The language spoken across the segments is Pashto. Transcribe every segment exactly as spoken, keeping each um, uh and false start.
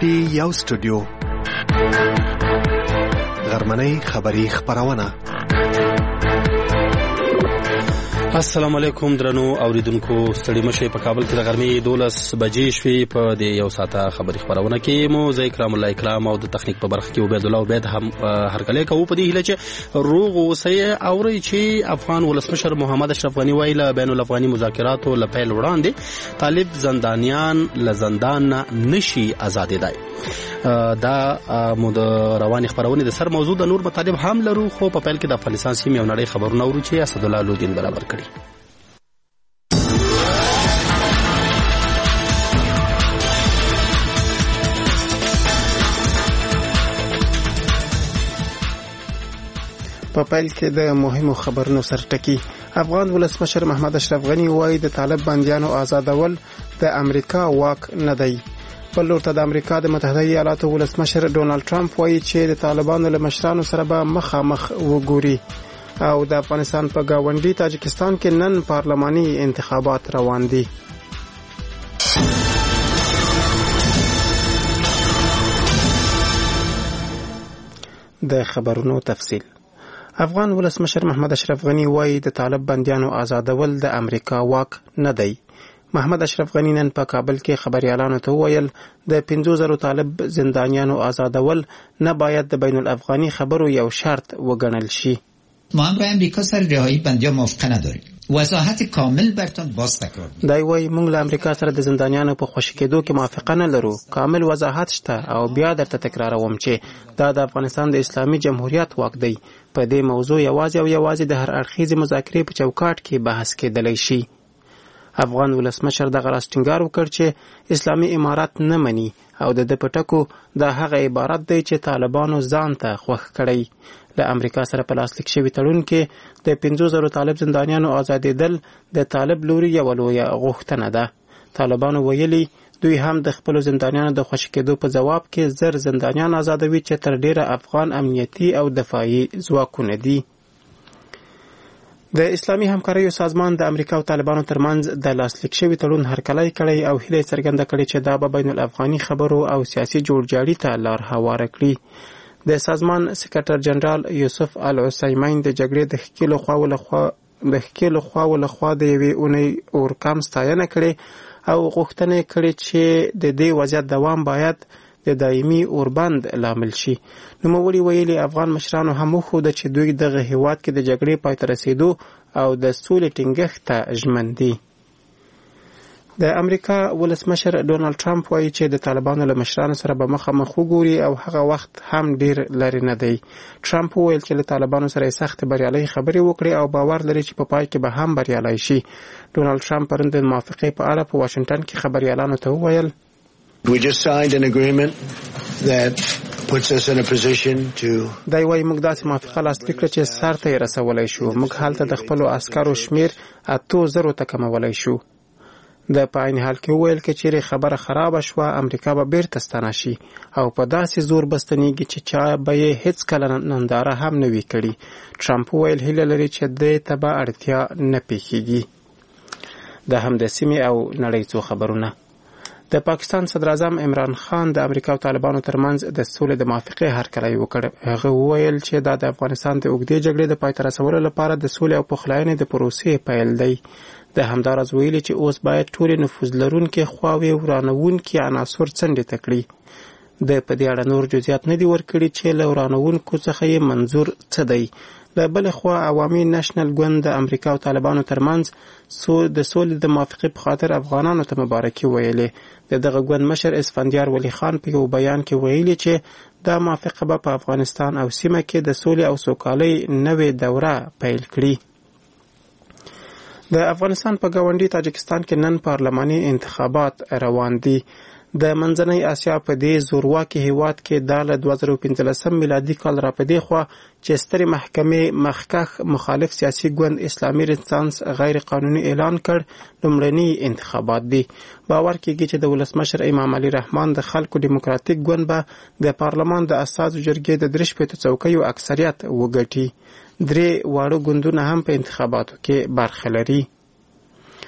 پټي یو سټوډیو غرمنۍ خبری خبرونه. السلام علیکم درنو اوریدونکو، ستړي مشه په کابل کې د غرمې دولس بجې شوې. په دې یو ساعته خبری خبرونه کې مو زه کرام الله اکرام او د تخنیک په برخه کې عبید الله عبید هم هرکلی کوو. په دې هیله چې روغ اوسئ. اورئ چې افغان ولسمشر محمد اشرف غنی وایي له بین الافغاني مذاکراتو له پیل وړاندې طالب زندانیان له زندان نه نشي ازادېدای. دا مو د رواني خبرونه د سر موضوع د نور مطالب هم لرو، خو په پیل کې د افغانستان سیمې او نړۍ خبرونه ورو چې اسد الله لودین برابر کړي. په پیل کې د مهمو خبرونو سرټکی. افغان ولسمشر محمد اشرف غنی وایي د طالب بندیانو آزادول د امریکا واک نه دی. بل لورته د امریکا د متحده ایالاتو ولسمشر ډونالد ټرمپ وایي چې د طالبانو له مشرانو سره به مخامخ وګوري. او د افغانستان په گاونډي تاجکستان کې نن پارلماني انتخابات روان دي. د خبرونو تفصیل. افغان ولسمشر محمد اشرف غنی وایي د طالب بندیانو آزادول د امریکا واک نه دی. محمد اشرف غنی نن په کابل کې خبريالانو ته وویل د پنځو زرو طالب زندانیانو آزادول نه باید د بین الافغاني خبرو یو شرط وګڼل شي. ما هم با امریکا سر رهایی بندیان موافقه نداریم. وضاحت کامل برتون باز تکرار. دای وای موږ له امریکا سره د زندانیانو په خوشی کېدو کې موافقه نه لرو. کامل وضاحت شته او بیا درته تکراروم چې دا د افغانستان د اسلامي جمهوریت واک دی. په دې موضوع یوازې او یوازې د هر اړخیزې مذاکرې په چوکاټ کې بحث کېدلی شي. افغان ولسمشر دغه راز ټینګار وکړ چې اسلامي امارات نه مني او د د پټکو دا هغه عبارت دی چې طالبانو ځان ته خوښ کړی. له امریکا سره په لاسلیک شوي تړون کې د پنځو زرو طالب زندانیانو آزادېدل د طالب لوري یوه لویه غوښتنه ده. طالبانو ویلي دوی هم د خپلو زندانیانو د خوشي کېدو په ځواب کې زر زندانیان آزادوي چې تر ډیره افغان امنیتي او دفاعي ځواکونه دي. د اسلامي همکاریو سازمان د امریکا او طالبانو ترمنځ د لاسلیک شوي تړون هرکلی کړی او هیله څرګنده کړې چې دا به بین الافغاني خبرو او سیاسي جوړجاړي ته لار هواره کړي. د سازمان سکرټر جنرال یوسف العثیمین د جګړې د ښکیلو خواو لخوا د ښکیلو خواو لخوا د یوې اونۍ اورکام ستاینه کړې او غوښتنه کړې چې د دې وضعیت دوام باید د دایمي اوربند لامل شي. نوموړي ویلي افغان مشرانو هم وښوده چې دوی دغه هیواد کې د جګړې پای ته رسېدو او د سولې ټینګښت ته ژمن دي. د امریکا ولسمشر ډونالد ټرمپ وایي چې د طالبانو له مشرانو سره به مخامخ وګوري او هغه وخت هم ډیر لري نه دی. ټرمپ وویل چې له طالبانو سره سخت بریالۍ خبرې وکړي او باور لري چې په پای کې به هم بریالۍ شي. ډونالد ټرمپ پرون د موافقې په اړه په واشنگټن کې خبريالانو ته وویل We just signed an agreement that puts us in a position to دای وای موږ داسې موافقه لاسلیک کړه چې سر ته یې رسولی شو. موږ هلته د خپلو عسکرو شمیر اتو زرو ته کمولی شو. د په عین حال کې وویل که چیرې خبره خرابه شوه امریکا به بیرته ستنه شي او په داسې زور به ستنېږي چې چا به یې هېڅکله ننداره هم نه وي کړي. ټرمپ وویل هیله لري چې دې ته به اړتیا نه پیښیږي. دا هم د سیمې او نړۍ څو خبرونه. د پاکستان صدر اعظم عمران خان د امریکا او طالبانو ترمنځ د سولې د موافقې هرکلی وکړ. هغه وویل چې دا د افغانستان د اوږدې جګړې د پای ته رسولو لپاره د سولې او پخلاینې د پروسې پیل دی. د همداراز ویلي چې اوس باید ټولې نفوذ لرونکې خواوې ورانوونکي عناصر څنډې ته کړي. د په دې اړه نور جزئیات نه دي ورکړي چې له ورانوونکو څخه یې منظور څه دی. له بلې خوا عوامي نشنل ګوند د امریکا او طالبانو ترمنځ سو د سولې د موافقې په خاطر افغانانو ته مبارکي ویلې. د دغه ګوند مشر اسفندیار ولی خان په یو بیان کې ویلي چې دا موافقه به په افغانستان او سیمه کې د سولې او سوکالۍ نوې دوره پیل کړي. د افغانستان په گاونډي تاجکستان کې نن پارلماني انتخابات روان دي. د منځنۍ اسیا په دې زورواکي هیواد کې د دوه زره پنځلسم میلادي کال را پدې خوا چې سترې محکمې مخکښ مخالف سیاسي ګوند اسلامي رنسانس غیر قانوني اعلان کړ لومړني انتخابات دي. باور کېږي چې د ولسمشر امام علي رحمان د خلکو دیموکراتیک ګوند به د پارلمان د اساسو جرګې د درې شپېتو څوکیو اکثریت وګټي. درې واړه ګوندونه هم په انتخاباتو کې برخه لري.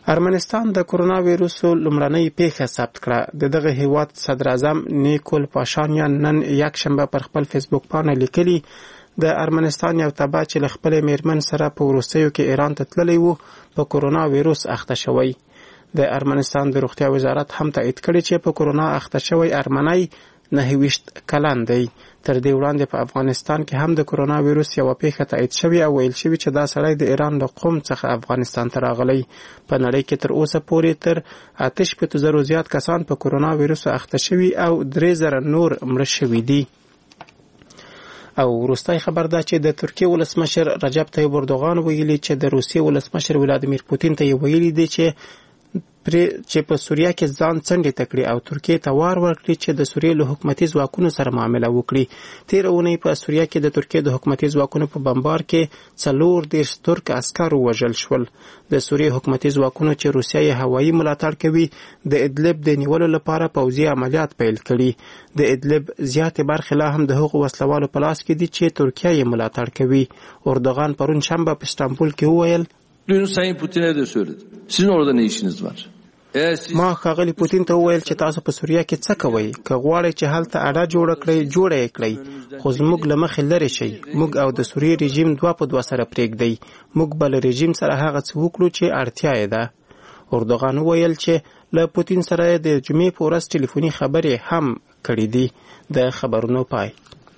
ارمنستان د کرونا وایروس لومړنۍ پیښه ثبت کړه. د دغه هیواد صدر اعظم نیکول پاشانیان نن یک شنبه پر خپل فیسبوک باندې لیکلي د ارمنستان یو تبع چې له خپل میرمن سره په وروستیو کې ایران ته تللی و په کرونا وایروس اخته شوی. د ارمنستان د روغتیا وزارت هم تایید کړی چې په کرونا اخته شوی ارمنی نهه ویشت کلن دی. تر دې وړاندې په افغانستان کې هم د کرونا وایروس یو پیښه تایید شوی او ویل شوی چې دا سړی د ایران له قوم څخه افغانستان ته راغلی. په نړۍ کې تر اوسه پورې تر اته شپېته زره زیات کسان په کرونا وایروس اخته شوي او درې زره نور مړه شوي دي. او وروستی خبر دا چې د ترکیې ولسمشر رجب طیب اردوغان ویلي چې د روسیې ولسمشر ولادیمیر پوتین ته ویلي دی چې چې په سوریه کې ځان څنډې تکړي او ترکیې ته وار ورکړي چې د سوریې له حکومتي ځواکونو سره معامله وکړي. تیر اونۍ په سوریه کې د ترکیې د حکومتي ځواکونو په بمبار کې څلور دېرش ترک عسکر ووژل شول. د سوریې حکومتي ځواکونو چې روسیه یې هوایي ملاتړ کوي د ادلب د نیولو لپاره پوځي عملیات پیل کړي. د ادلب زیاتې برخې لا هم د هغو وسلوالو په لاس کې دي چې ترکیه یې ملاتړ کوي. اردوغان پرون شنبه په استانبول کې وویل Dün Sayın Putin'e de söyledim. Sizin orada ne işiniz var? ما ښاغلي پوتین ته وویل چې تاسو په سوریه کې څه کوئ؟ که غواړئ چې هلته اډه جوړه کړئ جوړه یې کړئ، خو زموږ له مخې لرې شئ. موږ او د سوریې رژیم دوه په دوه سره پرېږدئ. موږ به له رژیم سره هغه څه وکړو چې اړتیا یې ده. اردوغان وویل چې له پوتین سره د جمعې په ورځ ټلیفوني خبرې هم کړې دي. د خبرونو پای.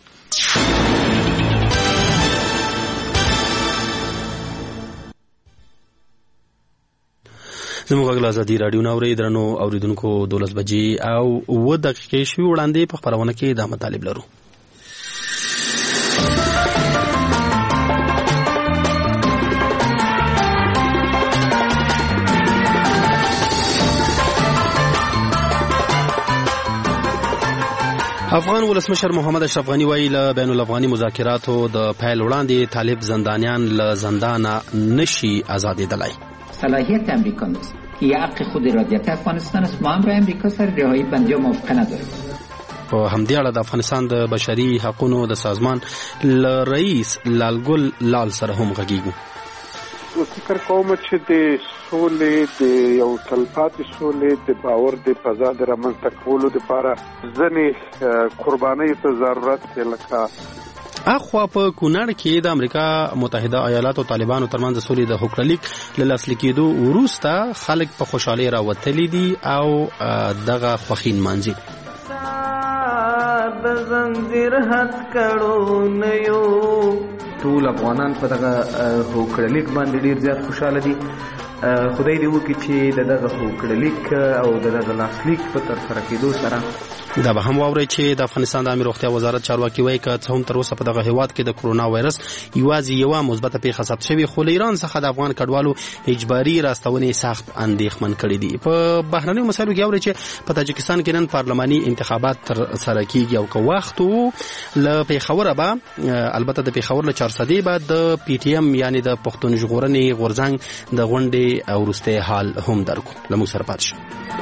زموږ غږ ازادي راډیو ناوري درنو اوریدونکو دولس بجې او اوه دقیقې شوي وړاندې په خبرونه کې دا مطالب لرو. افغان ولسمشر محمد اشرف غنی وایي له بین الافغاني مذاکراتو د پیل وړاندې طالب زندانیان له زندانه نشي آزادېدلی. صلاحیت امریکا نیست که یه حق خود ارادیت افغانستان است. ما هم برای امریکا سر رهایی بندیا موافقه نداریم. په همدې اړه د افغانستان د بشري حقوقو د سازمان ل رئیس لالګل لال سره هم غږیږو. فکر کوم چې د سولې د یو تلپاتې سولې د باور د فضا د رامنځته کولو لپاره ځینې قربانۍ ته ضرورت دی. لکه اخوا په کونړ کې د امریکا متحده ایالاتو طالبانو ترمنځ د سولې د هوکړلیک له لاسلیک کېدو وروسته خلک په خوشحالۍ راوتلي دي او دغه خوښي نمانځي. د زنځیر هڅ کړو نه یو ټول افغانان په دغه هوکړلیک باندې ډېر زیات خوشحاله دي. خدای دې وکړي چې د دغه هوکړلیک او د دغه لاسلیک په ترسره کېدو سره دا به هم واورئ چې د افغانستان د عامه روغتیا وزارت چارواکي وایي که څه هم تر اوسه په دغه هیواد کې د کرونا وایرس یوازې یوه مثبته پیښه ثبت شوې، خو له ایران څخه د افغان کډوالو اجباري راستونې سخت اندېښمن کړي دي. په بهرنیو مسایلو کې اورئ چې په تاجکستان کې نن پارلماني انتخابات ترسره کېږي او که وخت و له پېښوره به البته د پېښور له چارسدې به د پی ټي ایم یعنې د پښتون ژغورنې غورځنګ د غونډې وروستی حال هم درکو. له موږ سره پاتې شئ.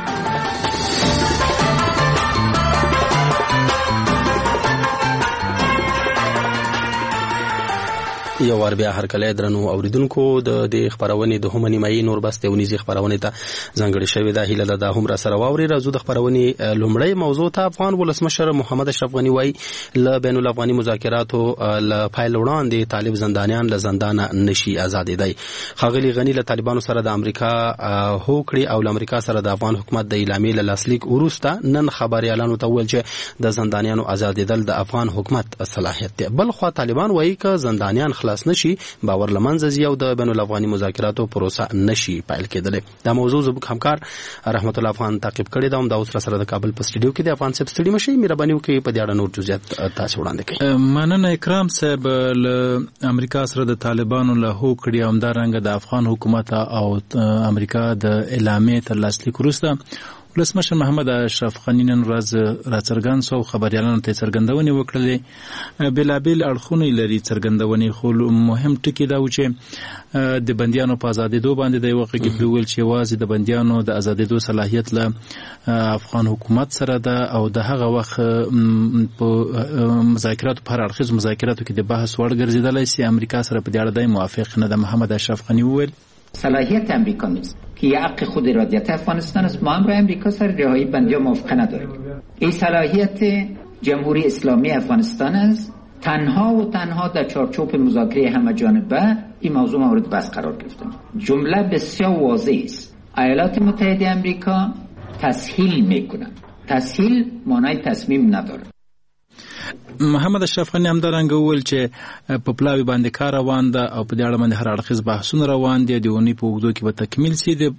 یو ور بیا هر کله درنو اوریدونکو د دې خبرونې د هم نیمایي نور بس ته ونیزي خبرونه ته ځنګړې شوې ده. هیله ده هم را سره واوري. راځو د خبرونې لومړی موضوع ته. افغان ولسمشر محمد اشرف غنی وایي له بین الافغاني مذاکراتو له پیل وړاندې طالب زندانیان له زندانه نشي آزادېدی. ښاغلي غنی له طالبانو سره د امریکا هوکړې او له امریکا سره د افغان حکومت د اعلامیې له لاسلیک وروسته نن خبريالانو ته وویل چې د زندانیانو آزادېدل د افغان حکومت صلاحیت دی. بل خو طالبان وایي که زندانیان خلاص نشي باور لمنځه ځي او د بین الافغاني مذاکراتو پروسه نشي پیل کېدلی. دا موضوع زموږ همکار رحمت الله افغان تعقیب کړی دا هم دا اوس سره د کابل په سټډیو کې د افغان صاحب ستړي مشي مهرباني وکړئ په دې اړه نور جزئیات تاسو وړاندې کړئ. مننه اکرام صاحب. له امریکا سره د طالبانو له هوکړې او همدارنګه د افغان حکومت او امریکا د اعلامیې تر لاسلیک وروسته ولسمشر محمد اشرف غنی نن ورځ راڅرګند شو، خبريالانو ته څرګندونې وکړلې. بېلابېل اړخونه لري څرګندونې، خو مهم ټکی دا و چې د بندیانو په آزادېدو باندې د یوه غږ ویل چې یوازې د بندیانو د آزادېدو صلاحیت له افغان حکومت سره ده او د هغه وخت په مذاکراتو په هر اړخیزو مذاکراتو کې د بحث وړ ګرځېدلی سي. امریکا سره په دې اړه دی موافق نه ده. محمد اشرف غنی وویل صلاحیت امریکا نیست که یه حق خود ارادیت افغانستان است. ما هم برای امریکا سر رهایی بندی‌ها موافقه نداریم. این صلاحیت جمهوری اسلامی افغانستان است. تنها و تنها در چارچوب مذاکره همه جانبه این موضوع مورد بحث قرار گرفته. جمله بسیار واضح است. ایالات متحده امریکا تسهیل میکنن. تسهیل معنای تصمیم نداره. محمد اشرف غنی هم درنګ وویل چې په پلاوی باندې کار روان ده او په دې اړه باندې هر اړخیز بحثونه روان دي. د اونۍ په اوږدو کې به تکمیل سي. د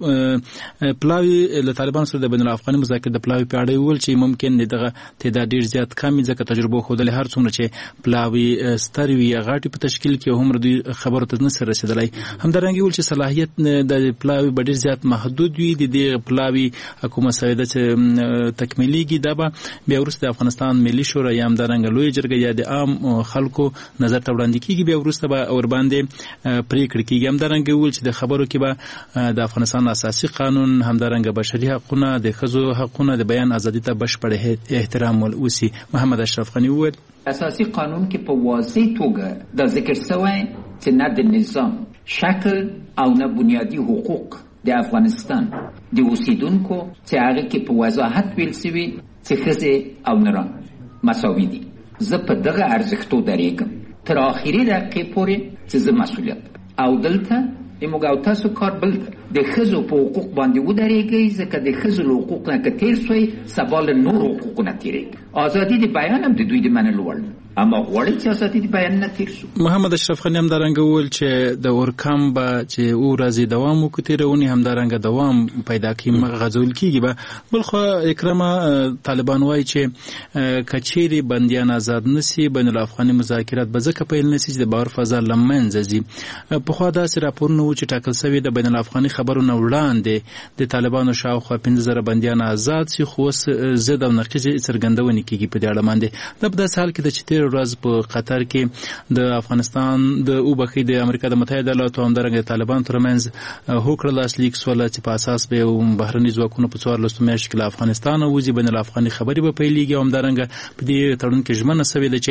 پلاوی له طالبانو سره د بین الافغاني مذاکرې د پلاوي په اړه وویل چې ممکن دغه تعداد ډېر زیات کم ځکه تجربه ښودلې هر څومره چې پلاوي ستر وي غاټي په تشکیل کې هم دوی خبرو ته نه سره رسېدلی. همدارنګه وویل چې صلاحیت د پلاوي به ډېر زیات محدود وي. د دې پلاوي حکومت سویده چې تکمیلیږي دا به بیا وروسته د افغانستان ملي شورا یا همدارنګه لوی جرګه یا د عام خلکو نظر ته وړاندې کیږي. بیا وروسته به اور باندې پریکړه کیږي. همدارنګه ویل چې د خبرو کې به د افغانستان اساسي قانون همدارنګه بشري حقوقونه د ښځو حقوقونه د بیان ازادي ته بشپړ احترام وسی. محمد اشرف غنی وویل اساسي قانون کې په واضح توګه د ذکر شوی چې نه د نظام شکل او نه بنیادی حقوق د افغانستان د اوسیدونکو چې هغه کې په وضاحت ویل شوی چې ښځې او نران مساوي دي. زه په دغه ارزښتو درېږم تر آخري دقیقې پورې چې زه مسؤلیت او دلته موږ او تاسو کار بل د ښځو په حقوق باندې ودرېږئ ځکه د ښځو له حقوق نه که تېر سوی سبا له نورو حقوقو نه تېرېږي. ازادي د بیان هم د دوی د منلو وړ اما غواړي چې ازادي د بیان نه تېر سو. محمد اشرف غني همدارنګه وویل چې د اورکم به چې او ورځې دوام وکړي تېرونې همدارنګه دوام پیدا کړي غځول کېږي. به بلخوا اکرامه طالبان وایي چې که چیرې بندیان آزاد نه سي بین الافغاني مذاکرات به ځکه پیل نه سي چې د باور فضا له منځه ځي. پخوا داسې راپورونه و چې ټاکل سوي د بین الافغاني خبرو نه وړاندې د طالبانو شاوخوا پنځه زره بندیان آزاد سي خو اوس ضد او نقیضې څرګندونې کېږي په دې اړه باندې. دا په داسې حال کې ده چې تېره ورځ په قطر کې د افغانستان د اوبخي د امریکا د متحده ایالاتو همدارنګه د طالبانو ترمنځ هوکړه لاسلیک سوله چې په اساس به بهرني ځواکونه په څوارلسو میاشتو کې له افغانستانه وځي. بین الافغاني خبرې به پیلېږي او همدارنګه په دې تړون کې ژمنه سوې ده چې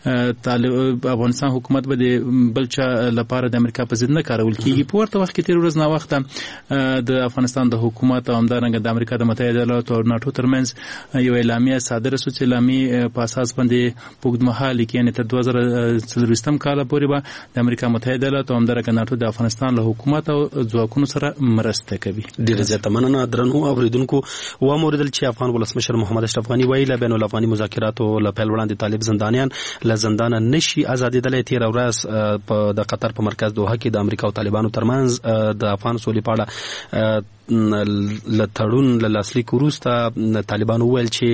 افغانستان حکومت به د بل چا لپاره د امریکا په ضد نه کارول کېږي. په ورته وخت کې تېره ورځ ناوخته د افغانستان د حکومت او همدارنګه د امریکا د متحده ایالاتو او ناټو ترمنځ یو اعلامیه صادره سوه چې اعلامیې په اساس باندې په اوږدمهالي کې یعنې تر دوه زره څلرویشتم کاله پورې به د امریکا متحده ایالاتو او همدارنګه ناټو د افغانستان له حکومت او ځواکونو سره مرسته کوي. ډېره زیاته مننه درنو اورېدونکو. واورېدل چې افغان ولسمشر محمد اشرف غني وایي له بین الافغاني مذاکراتو له پیل وړاندې طالب زندانیان له زندانه نشي ازادېدلی. تېره ورځ د قطر په مرکز دوحه کې د امریکا او طالبانو ترمنځ د افغان سولې په اړه له تړون له لاسلیک وروسته طالبان وویل چې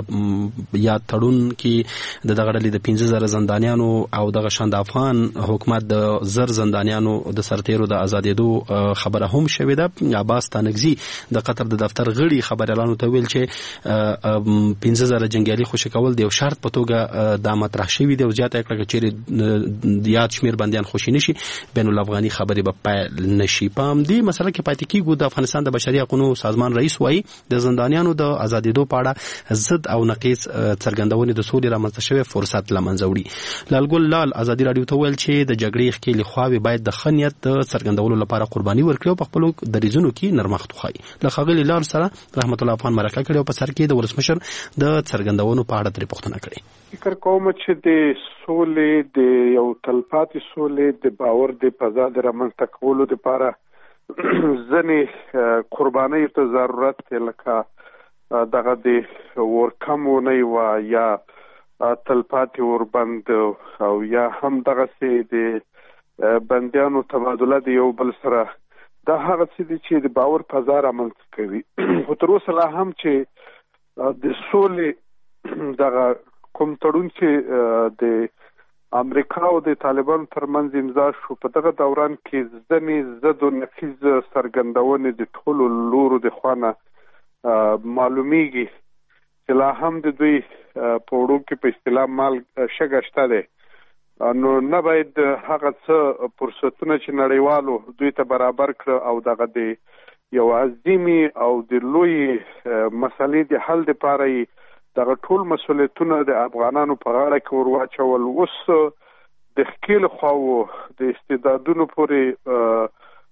یا تړون کې د دغه ډلې د پنځه زره زندانیانو او دغه شان د افغان حکومت د زر زندانیانو د سرتیرو د ازادېدو خبره هم شوې ده. عباس تانکزي د قطر د دفتر غړي خبريالانو ته ویل چې پنځه زره جنګیالي خوشي کول د یو شرط په توګه د مطرح شوی دی او زیاته کړه چې یاد شمیر بندیان خوشي نشي بین الافغاني خبرې به پیل نشي. په دې مسله کې پاتې کېږو. د افغانستان د بشري حقوقو سازمان رئیس وایي د زندانیانو د ازادېدو په اړه ضد او نقیض څرګندونې د سولې رامنځته شوی فرصت له منځه وړي. لالګل لال ازادي راډیو ته ویل چې د جګړې ښکېلې خواوې باید د ښه نیت د څرګندولو لپاره قرباني ورکړي او په خپلو دریځونو کې نرمښت وښایي. له ښاغلي لال سره رحمت الله افغان مرکه کړې او په سر کې د ولسمشر د څرګندونو په اړه ترې پوښتنه کړې. فکر کوم چې د سولې د یو تلپاتې سولې د باور د فضا د رامنځته کولو لپاره ځنې قربانۍ ته ضرورت دی لکه دغه د ورکمونې و یا تلپاتې وربند او یا هم دغسې د بندیانو تبادله د یو بل سره دا هغه څه دي چې د باور فضا رامنځته کوي. خو تر اوسه لا هم چې د سولې دغه کوم تړون چې د امریکا او د طالبانو ترمنځ امضا شو په دغه دوران کې ځنې ضد او نقیض څرګندونې د ټولو لورو د خوا نه معلومیږي چې لا هم د دوی په وړو کې په اصطلاح مال شګه شته دی. نو نه باید هغه څه فرصتونه چې نړیوالو دوی ته برابر کړه او دغه د یو عظیمې او د لوی مسلې د حل دپاره یې دغه ټول مسؤلیتونه د افغانانو په غاړه کې ور واچول. اوس د ښکېلو خواوو د استعدادونو پورې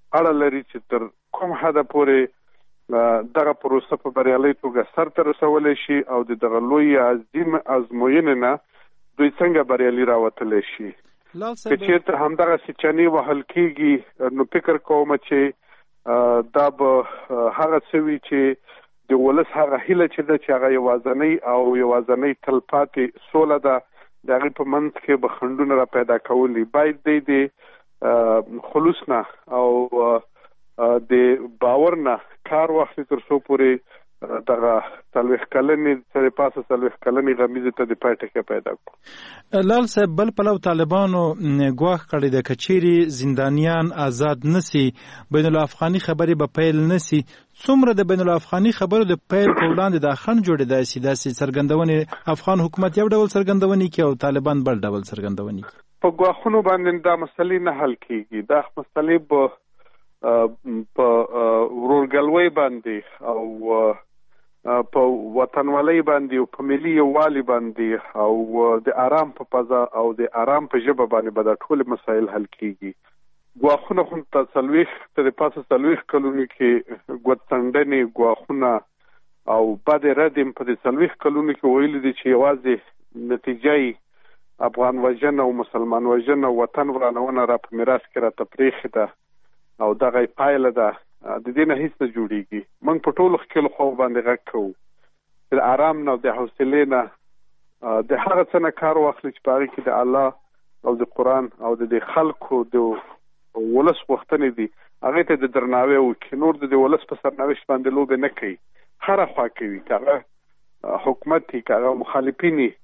اړه لري چې تر کوم حده پورې دغه پروسه په بریالۍ توګه سرته رسولی شي او د دغه لوی عظیم ازموینې نه دوی څنګه بریالي راوتلی شي. که چېرته همدغسې چنې وهل کېږي نو فکر کوم چې دا به هغه څه وي چې د ولس هغه هیله چې ده چې هغه یوازنۍ او یوازنۍ تلپاتې سوله ده د هغې په منځ کې به خنډونه را پیدا کولی. باید دی د خلوص نه او د باور نه کار واخلي تر څو پورې دغه څلوېښت کلنې سره پاسه څلوېښت کلنې غمیزې ته د پای ټکی پیدا کړو. لال صاحب بل پلو طالبانو ګواښ کړی دی که چیرې زندانیان آزاد نسی بین الافغاني خبرې به پیل نسی، څومره د بین الافغاني خبرو د پیل په وړاندې دا خنډ جوړېدای شي داسې څرګندونې افغان حکومت یو ډول څرګندونې کوي او طالبان بل ډول څرګندونې کوي؟ په ګواښونو باندې دا مسلې نه حل کېږي. دا مسلې به په ورورګلوۍ باندې او په وطنوالۍ باندې او په ملي یووالي باندې او د آرام په فضا او د آرام په ژبه باندې به دا ټول مسایل حل کېږي. ګواښونه خو ته څلوېښت ته د پاسه څلوېښت کلونو کې ګوتڅنډنې ګواښونه او بدې ردې په دې څلوېښت کلونو کې ویلي دي چې یوازې نتیجه یې افغان وژنه او مسلمان وژنه او وطن ورانونه را په میراث کې راته پرېښې ده او دغه یې پایله ده. د دې نه هیڅ نه جوړېږي. موږ په ټولو ښکلو خواو باندې غږ کوو چې د آرام نه او د حوصلې نه د هغه څه نه کار واخلي چې په هغې کې د الله او د قرآن او د دې خلکو د ولس غوښتنې دي هغې ته د درناوی وکړي. نور د دې ولس په سرنوشت باندې لوبې نه کوي، هره خوا کوي، که هغه حکومت وي که هغه مخالفین وي.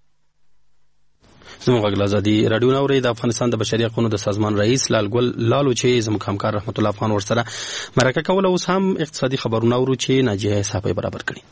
زموږ غږ ازادي راډیو نه اورئ. د افغانستان د بشري حقوقو د سازمان رئیس لال ګل لالو چې زموږ همکار رحمت الله افغان ورسره مرکه کوله. اوس هم اقتصادي خبرونه اورو چې ناجیه صافی برابر کړي.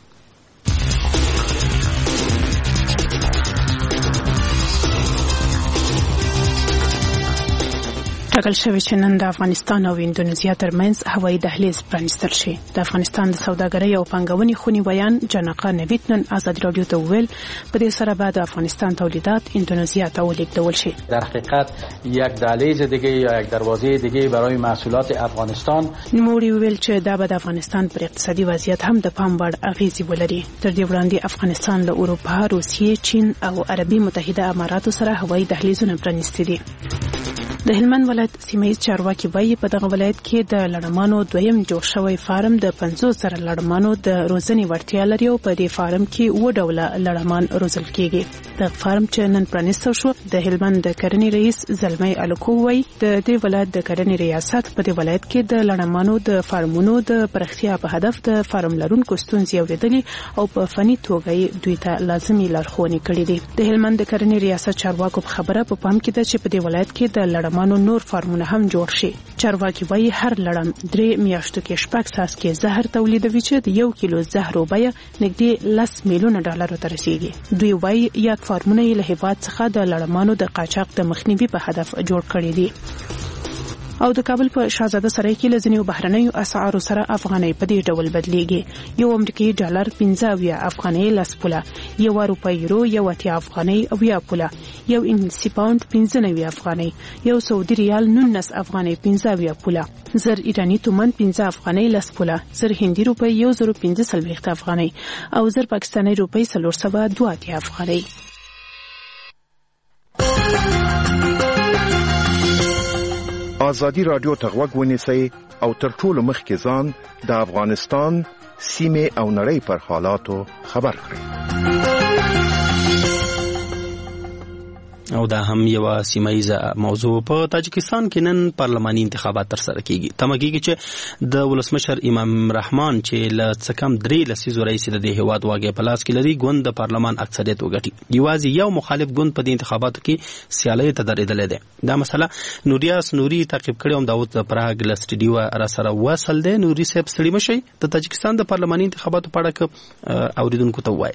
ټاکل شوی چې نن د افغانستان او اندونیزیا ترمنځ هوایي دهلیز پرانیستل شي. د افغانستان د سوداګرۍ او پانګونې خونی بیان جنقه نوید نن آزادی رادیو ته وویل په دې سره بعد افغانستان تولیدات اندونیزیا ته ولیږدول شي. در حقیقت یک دهلیز دیگه یا یک دروازه دیگه برای محصولات افغانستان. نوموړي وویل چې دا به د افغانستان پر اقتصادي وضعیت هم د پام وړ اغیزې ولري. تر دې وړاندې افغانستان له اروپا، روسیې، چین او عربي متحده اماراتو سره هوایي دهلیزونه پرانیستي دي. د هلمند ولایت سیمه‌ییز چارواکي وایي په دغه ولایت کې د لړمانو دویم جوړ شوی فارم د پنځوس زره لړمانو د روزنې وړتیا لري او په دې فارم کې اووه ډوله لړمان روزل کېږي. د فارم چې نن پرانیستل شو د هلمند د کرنې رئیس زلمی الکو وایي د دې ولایت د کرنې ریاست په دې ولایت کې د لړمانو د فارمونو د پراختیا په هدف د فارم لرونکو ستونزې اورېدلې او په فني توګه دوی ته لازمي لارښوونې کړې دي. د هلمند د کرنې ریاست چارواکو په خبره په پام کې ده چې په دې ولایت کې د لړمانو مانو نور فارمونه هم جوړ شي. چارواکي وایي هر لړم درې میاشتو کې شپږ څاڅکي زهر تولیدوي چې د یو کیلو زهرو بیه نږدې لس میلیونه ډالرو ته رسیږي. دوی وایي یاد فارمونه یې له هېواد څخه د لړمانو د قاچاق د مخنیوي په هدف جوړ کړي دي. او د کابل په شاهزاده سرای کې لزنیو بهرنیو اسعارو سره افغانۍ په دې ډول بدلیږي. یو امریکایي ډالر پنځه اویا افغانۍ لس پوله، یو اروپایي یورو یو اتیا افغانۍ اویا پوله، یو انګلیسي پاوند پنځه نوي افغانۍ، یو سعودي ریال نولس افغانۍ پنځه اویا پوله، زر ایرانی تومان پنځه افغانۍ لس پوله، زر هندي روپۍ یو زر پنځه څلوېښت افغانۍ او زر پاکستاني روپۍ څلور سوه دوه اتیا افغانۍ. آزادی رادیو ته غوږ ونیسئ او تر ټولو مخکې ځان د افغانستان سیمې او نړۍ پر حالاتو خبر کړئ. او دا هم یو سیمایي موضوع. په تاجکستان کې نن پارلماني انتخابات تر سره کیږي. تمه کیږي چې د ولسمشر امام رحمان چې له څه کم درې لسیزو رئیس د دې هیواد واګې په لاس کې لري ګوند د پارلمان اکثریت وګټي. یوازې یو مخالف ګوند په دې انتخاباتو کې سیالۍ ته درېدلی دی. دا مسله نوریاس نوري تعقیب کړی او داود پراګ له سټډیو را سره وصل دی. نوري صاحب ستړي مشئ د تاجکستان د پارلماني انتخاباتو په اړه اوریدونکو ته وایست.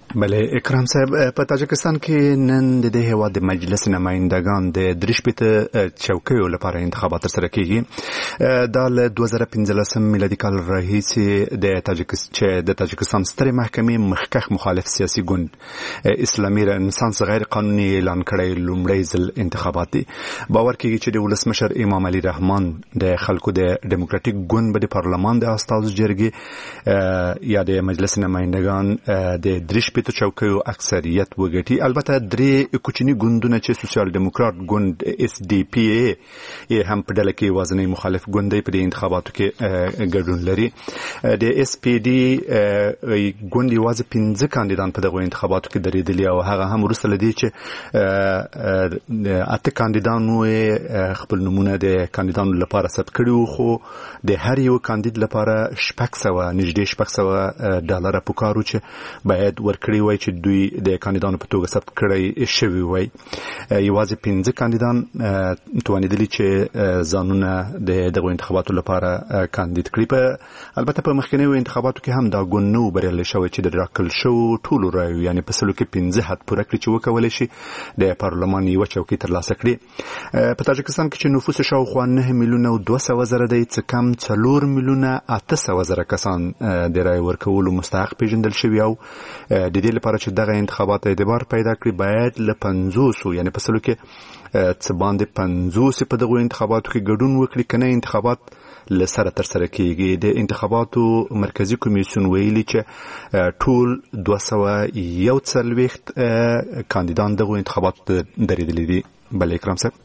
بله اکرام صاحب په تاجکستان کې نن د دې هیواد د مجلس نمائندگان د درې شپېته چوکیو لپاره انتخابات ترسره کیږي دا له دوه زره پنځلسم میلادي کال راهیسې د تاجکستان د تاجکستان سترې محکمې مخکښ مخالف سیاسي ګوند اسلامي رنسانس غیر قانوني اعلان کړی لومړی ځل انتخابات دي. باور کیږي چې د ولسمشر امام علي رحمان د خلکو د ډیموکراټیک ګوند د پارلمان د استازو جرګې یا د مجلس نمائندگان د درې په چوکیو اکثریت وګټي. البته درې کوچني ګوندونه چې سوسیال ډیموکرات ګوند اس ډي پی ای هم په ډله کې وازنی مخالف ګوند دی په دې انتخاباتو کې ګډون لري. د اس پی ډي ګوند یوازې پنځه کاندیدان په دغه انتخاباتو کې درېدلي او هغه هم وروسته لدی چې اته کاندیدانو خپل نمونه د کاندیدانو لپاره ثبت کړي خو د هر یو کاندید لپاره شپږ سوه نږدې شپږ سوه ډالر پکارو چې باید ورکړي وای چې دوی د کاندیدانو په توګه ثبت کړی شوی وای. یوازې پنځه کاندیدان توانیدلی چې ځانونه د دغه انتخاباتو لپاره کاندید کړي. په البته په مخکنیو انتخاباتو کې هم دا ګوند نو بریالی شوی چې د راکړل شو ټولو رایو یعنی په سلو کې پنځه حد پوره کړي چې وکولی شي د پارلمان یوه چوکۍ ترلاسه کړي. په تاجکستان کې چې نفوس شاوخوا نه میلیونه او دوه سوه زره دی څه کم څلور میلیونه اته سوه زره کسان د رای ورکولو مستحق پیژندل شوي او د دې لپاره چې دغه انتخابات اعتبار پیدا کړي باید له پنځوسو یعنی په سلو کې څه باندې پنځوس په دغو انتخاباتو کې ګډون وکړي کنه انتخابات له سره ترسره کیږي. د انتخاباتو مرکزی کمیسیون ویلي چې ټول دوه سوه یو څلوېښت کاندیدان دغو انتخاباتو ته درېدلي دي. بله اکرام صاحب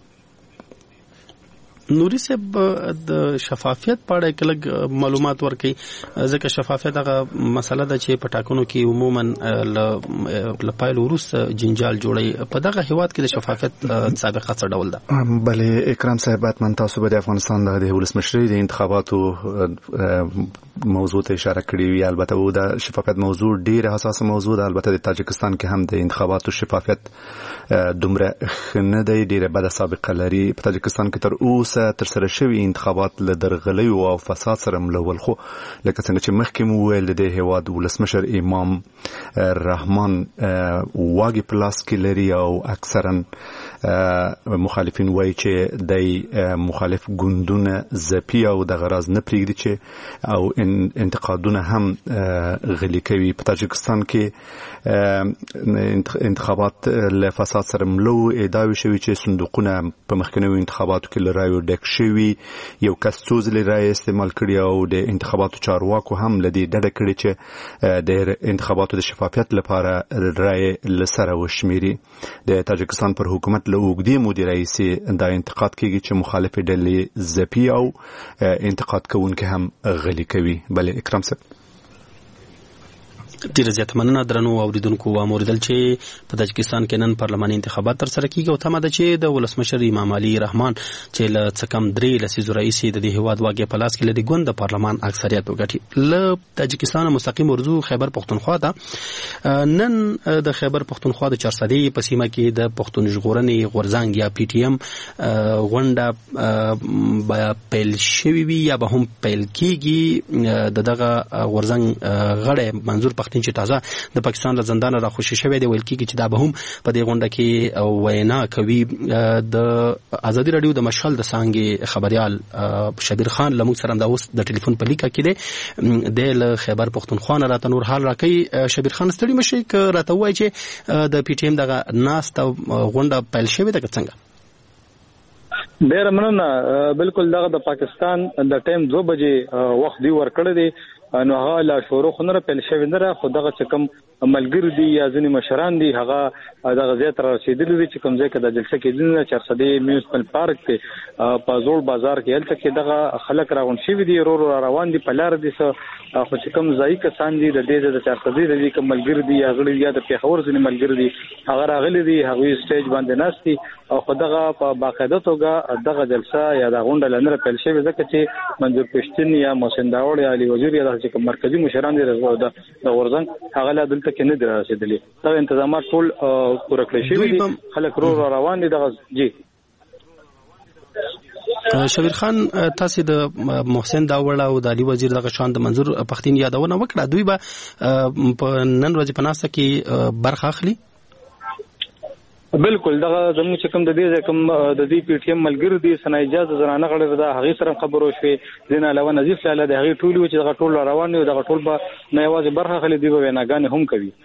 نوري صاحب د شفافیت په اړه کله معلومات ورکړي ځکه شفافیت هغه مسله ده چې په ټاکنو کې عموما ل پایل وروسته جنجال جوړي. په دغه هیواد کې د شفافیت سابقه څه ډول ده؟ بله اکرام صاحب حتمن تاسو به د افغانستان د ولسمشرۍ د انتخاباتو موضوع ته اشاره کړې وي. البته د شفافیت موضوع ډیره حساسه موضوع ده. البته د تاجکستان کې هم د انتخاباتو شفافیت دومره ښه نه دی، ډیره بده سابقه لري. په تاجکستان کې تر اوسه ترسره شوي انتخابات له درغلیو او فساد سره ملول، خو لکه څنګه چې مخکې مو ویل د دې هیواد ولسمشر امام رحمان واګې په لاس کې لري او اکثرا مخالفین وایي چې د مخالف ګوندونه ځپي او د غرض نه پرېږدي چې او انتقادونه هم غلي کوي. په تاجکستان کې انتخابات له فساد سره ملو ادعاوې شوي چې صندوقونه په مخکنیو انتخاباتو کې له رایو ډک شوي، یو کس څو ځلې رایې استعمال کړي او د انتخاباتو چارواکو هم له دې ډډه کړې چې د انتخاباتو د شفافیت لپاره رایې له سره وشمېري. د تاجکستان پر حکومت له اوږدې مودې راهیسې دا انتقاد کېږي چې مخالفې ډلې ځپي او انتقاد کوونکي هم غلي کوي. بله اکرام صاحب ډیره زیاته مننه درنو اوریدونکو. واوریدل چې په تاجکستان کې نن پارلماني انتخابات ترسره کیږي او تمه ده چې د ولسمشر امام علي رحمان چې له څه کم درې لسیزو راهیسې د دې هیواد واګې په لاس کې لري ګوند د پارلمان اکثریت وګټي. له تاجکستان مستقیم ورزو خیبر پښتونخوا ته نن د خیبر پښتونخوا د چارسدې په سیمه کې د پښتون ژغورنې غورځنګ یا پی ټی ایم غونډه پیل شوې وي یا به هم پیل کیږي. د دغه غورځنګ غړی منظور پښتون چې تازه د پاکستان له زندان را خوشی شوی دی، ویل کیږي چې دا به هم په دې غونډه کې وینا کوي. د ازادي رادیو د مشعل د څانګې خبريال شبیر خان لموږ سره د اوس د ټلیفون په لیکه کې دی د ل خیبر پښتونخوا نه راته نور حال راکې. شبیر خان ستړي مشي ک راته وایي چې د پی ټی ایم دغه ناست غونډه پیل شوی ده څنګه؟ ډیر مننه. بالکل دغه د پاکستان د ټایم دو بجې وخت دی ورکړی دی، نو هغه لا شروع خنره پیل شوی نه را خو دغه چې کوم ملګری دي یا ځینې مشران دي هغه دغه ځای ته رسېدلي دي چې کوم ځای کې د جلسه کېدل نه چارسدې میونسپل پارک کې په زوړ بازار کې هلته کې دغه خلک راغون شوي دي، رو رو روان دي په لار دي څه خو چې کوم ځای کسان دي د دې د چارسدې د کوم ملګری دي یا غړي یا د پیښور ځینې ملګری دي هغه راغلي دي، هغوی سټیج باندې ناست دي او خو دغه په باقاعده توګه دغه جلسه یا د غونډه لنره پیل شوې ځکه چې منظور پښتون یا محسن داوړ یا علي وزیر یا د کوم مرکزی مشران دي د غورځنګ هغه لا دلته کې نه دي رسېدلي. دا انتظامات ټول پوره کړی شوي دي، خلک رو روان دي. دغه جی شبیر خان تاسو د محسن داوړ او د علي وزیر دغه شان د منظور پښتين یادونه وکړه، دوی به په نن ورځ په ناسته کې برخه اخلي. بالکل دغه زموږ چې کوم د دې کوم د دې پی ټی ایم ملګری دي سنا اجازه زرانه غړي دا هغه سره خبرو شوې دین علاوه نظیف لاله د هغه ټول چې دغه ټول روان دي دغه ټول به نه یوازې برخه خلې دی به ویناګان هم کوي.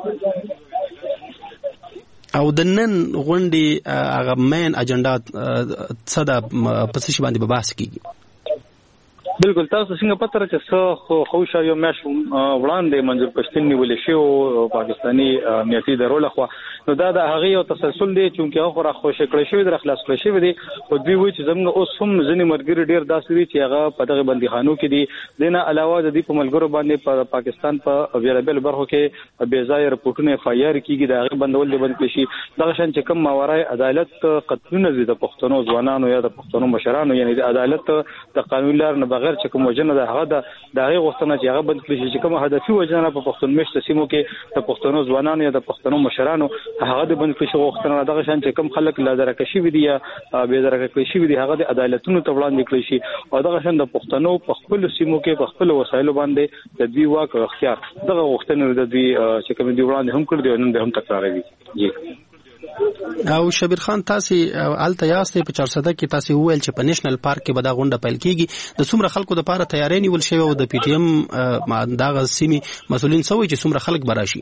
او د نن غونډې هغه مین اجنډا څه ده په څه باندې به بحث کیږي؟ بالکل تاسو څنګه پته راځي چې خو خوشا یو مېش وړاندې منظور پښتين نیول شي او پاکستاني امنیتي درول خو نو دا د هغه یو تسلسل دی چې هغه را خوش کړی شوی در خلاص کړی شوی دی او دوی وایي چې زموږ اوس هم ځنې مرګري ډیر داسې دي چې هغه په دغه بندیخانو کې دي. دینه علاوه د دې په ملګرو باندې په پاکستان په بیلابل برخو کې بې ځای رپورټونه فایر کیږي د هغه بندول دي بند کړي شي. دغه شان چې کوم ماورای عدالت قتلونه دي د پښتنو ځوانانو یا د پښتنو مشرانو یعنی د عدالت د قانون لار نه بغیر چې کوم وجنه ده هغه د هغه غوښتنه چې هغه بند کړي چې کوم هدفي وجنه په پښتون مشت سیمو کې د پښتنو ځوانانو یا د پښتنو مشرانو هغه د بند کړي غوښتنه دغه شان چې کوم خلک لا درکشي وي یا به درکشي شي وي هغه د عدالتونو ته وړاندې کړی شي او دغه شان د پښتنو په خپل سیمو کې په خپل وسایلو باندې د دوی واک او اختیار دغه غوښتنه د دوی چې کوم دی وړاندې هم کړی نن به هم تکراروي. جی او شبیر خان تاسو الته یاستې په چارسده کې تاسو وویل چې په نېشنل پارک کې به دا غونډه پیل کیږي، د څومره خلکو د پاره تیاری نیول شوی او د پی ټی ایم دغه سیمي مسولین سوي چې څومره خلک براشي؟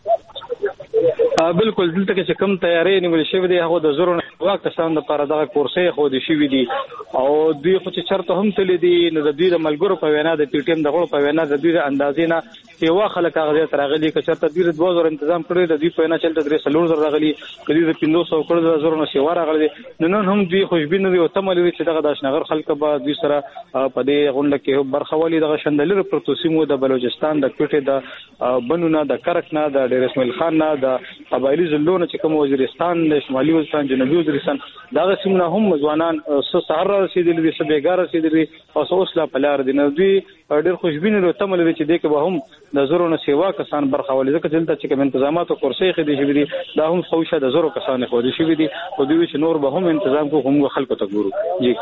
بالکل دلته کې چې کوم تیاری نیول شوی دی هغه د زورو واک کسان د لپاره دغه کورسې خو د شوی دی او دوی خو چې چرته هم تللی دي نو د دوی د ملګرو په وینا د پی ټی ایم د غړو په وینا د دوی د اندازې نه سیوا خلک هغه تر راغلي که چرته دوی د دوه زره تنظیم کړی د دوی په وینا چلته درې سلور زره راغلي کدي د پنځه سوه کړو د زورو نه سیوا راغلي نو نن هم دوی خوشبین دي او تمل دي چې دغه داشنغر خلک به دوی سره په دې غونډه کې برخه ولي دغه شندلر پروتوسیمو د بلوچستان د کوټه د بنونه د کرک نه د ډیر اسماعیل خان نه د قبایلی زلونه چې کوم وزیرستان د شمالي وزیرستان جنوبي وزیرستان دغه سیمونه هم ځوانان سهار رسیدلي دي سبېګار رسیدلي او اوس لا په لار دي نو دوی ډېر خوشبین دي تمل دي چې دغه به هم د زورو نه سیوا کسان برخه ولې ځکه چې دلته چې کوم تنظیمات او کورسې خدي شوي دي دا هم خوښه د زورو کسان خو دي شوي دي او دوی چې نور به هم تنظیم کو هم خلکو ته ګورو. جی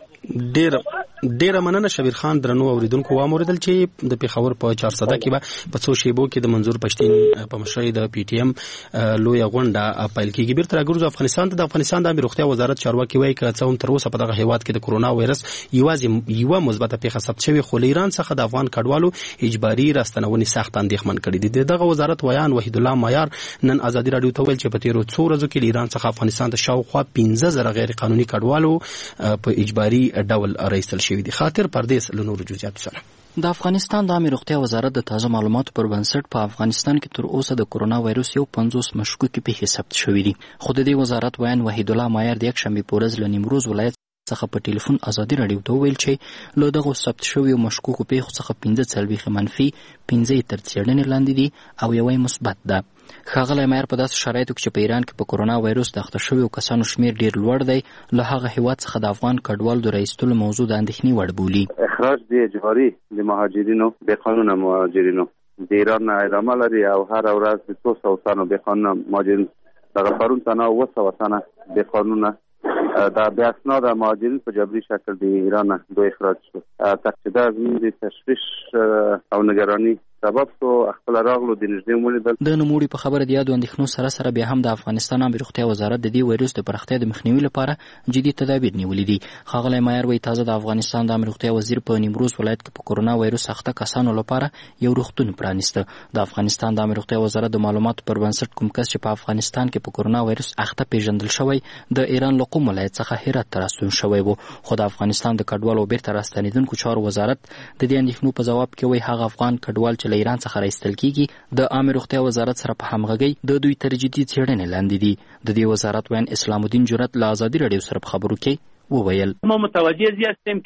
ډیر ډیر مننه شبیر خان درنو اوریدونکو واموردل چې د پیښور په چارسده کې به په څو شیبو کې د منظور پښتين په مشرۍ د پی ټی ایم لوی غونډه پیل کیږي. بیرته راګرځو افغانستان ته. د افغانستان د امیر روغتیا وزارت چارواکي وایي چې څوم تر اوسه په دغه هیواد کې د کورونا وایرس یوازې یو مثبت پیښه ثبت شوی خو ایران څخه د افغان کډوالو اجباري راستنونې سخت اندېښمن کړي دي. دغه وزارت ویان وحید الله مایار نن ازادي رادیو ته ویل چې په تیرو څو ورځو کې ایران څخه افغانستان ته شاوخوا پنځه زره غیر قانوني کډوالو په اجباري ډول رایستل شوی دي. خاطر پردیس له نورو جزئیاتو سره. د افغانستان د عامه روغتیا وزارت د تازه معلوماتو پر بنسټ په افغانستان کې تر اوسه د کورونا وایرس یو پنځوس مشکوکې پیښې ثبت شوې دي. خو د دې وزارت ویان وحید الله مایار د یکشنبې په ورځ له نیمروز ولایت څخه په ټلیفون ازادي رادیو ته ویل چې له دغه ثبت شویو مشکوکو پیښو څخه پنځه څلوېښت منفي، پنځه تر څېړنې لاندې دي او یوه مثبت ده. ښاغلی مایر په داسې شرایطو کې چې په ایران کې په کورونا وایرس د اخته شویو کسانو شمیر ډیر لوړ دی له هغه هیواد څخه د افغان کډوالو د رایستلو موضوع د اندېښنې وړ بولي. اخراج د اجباري د مهاجرینو بې قانونه مهاجرینو د ایران نه ادامه لري او هر ورځ د څو سوو تنو بې قانونه مهاجرین دغه پرون تنه اوه سوه تنه بې قانونه دا بې اسناده مهاجرین په جبري شکل د ایران نه دوی اخراج شو. تقصیده زموږ د تشویش او نگرانی سبب سو خپل راغلو د نږدې ولیدل. د نوموړي په خبره د یادو اندېښنو سره سره بیا هم د افغانستان عامه روغتیا وزارت د دې وایرس د پراختیا د مخنیوي لپاره جدي تدابیر نیولي دي. ښاغلی مایر وایي تازه د افغانستان د عامه روغتیا وزیر په نیمروز ولایت کې په کورونا وایرس اخته کسانو لپاره یو روغتون پرانیسته. د افغانستان د عامه روغتیا وزارت د معلوماتو پر بنسټ کوم کس چې په افغانستان کې په کورونا وایرس اخته پیژندل شوی د ایران له قم ولایت څخه هرات ته راستون شوی و. خو د افغانستان د کډوالو بیرته راستنېدونکو چارو وزارت د دې اندېښنو په ځواب کې وایي هغه افغان کډوال چې له ایران څخه رایستل کیږي د عامه روغتیا وزارت سره په همغږۍ د دوی تر جدي څېړنې لاندې دي. د دې وزارت ویان اسلام الدین جرأت له ازادي رادیو سره په خبرو کې وویل ما متوجه هستیم که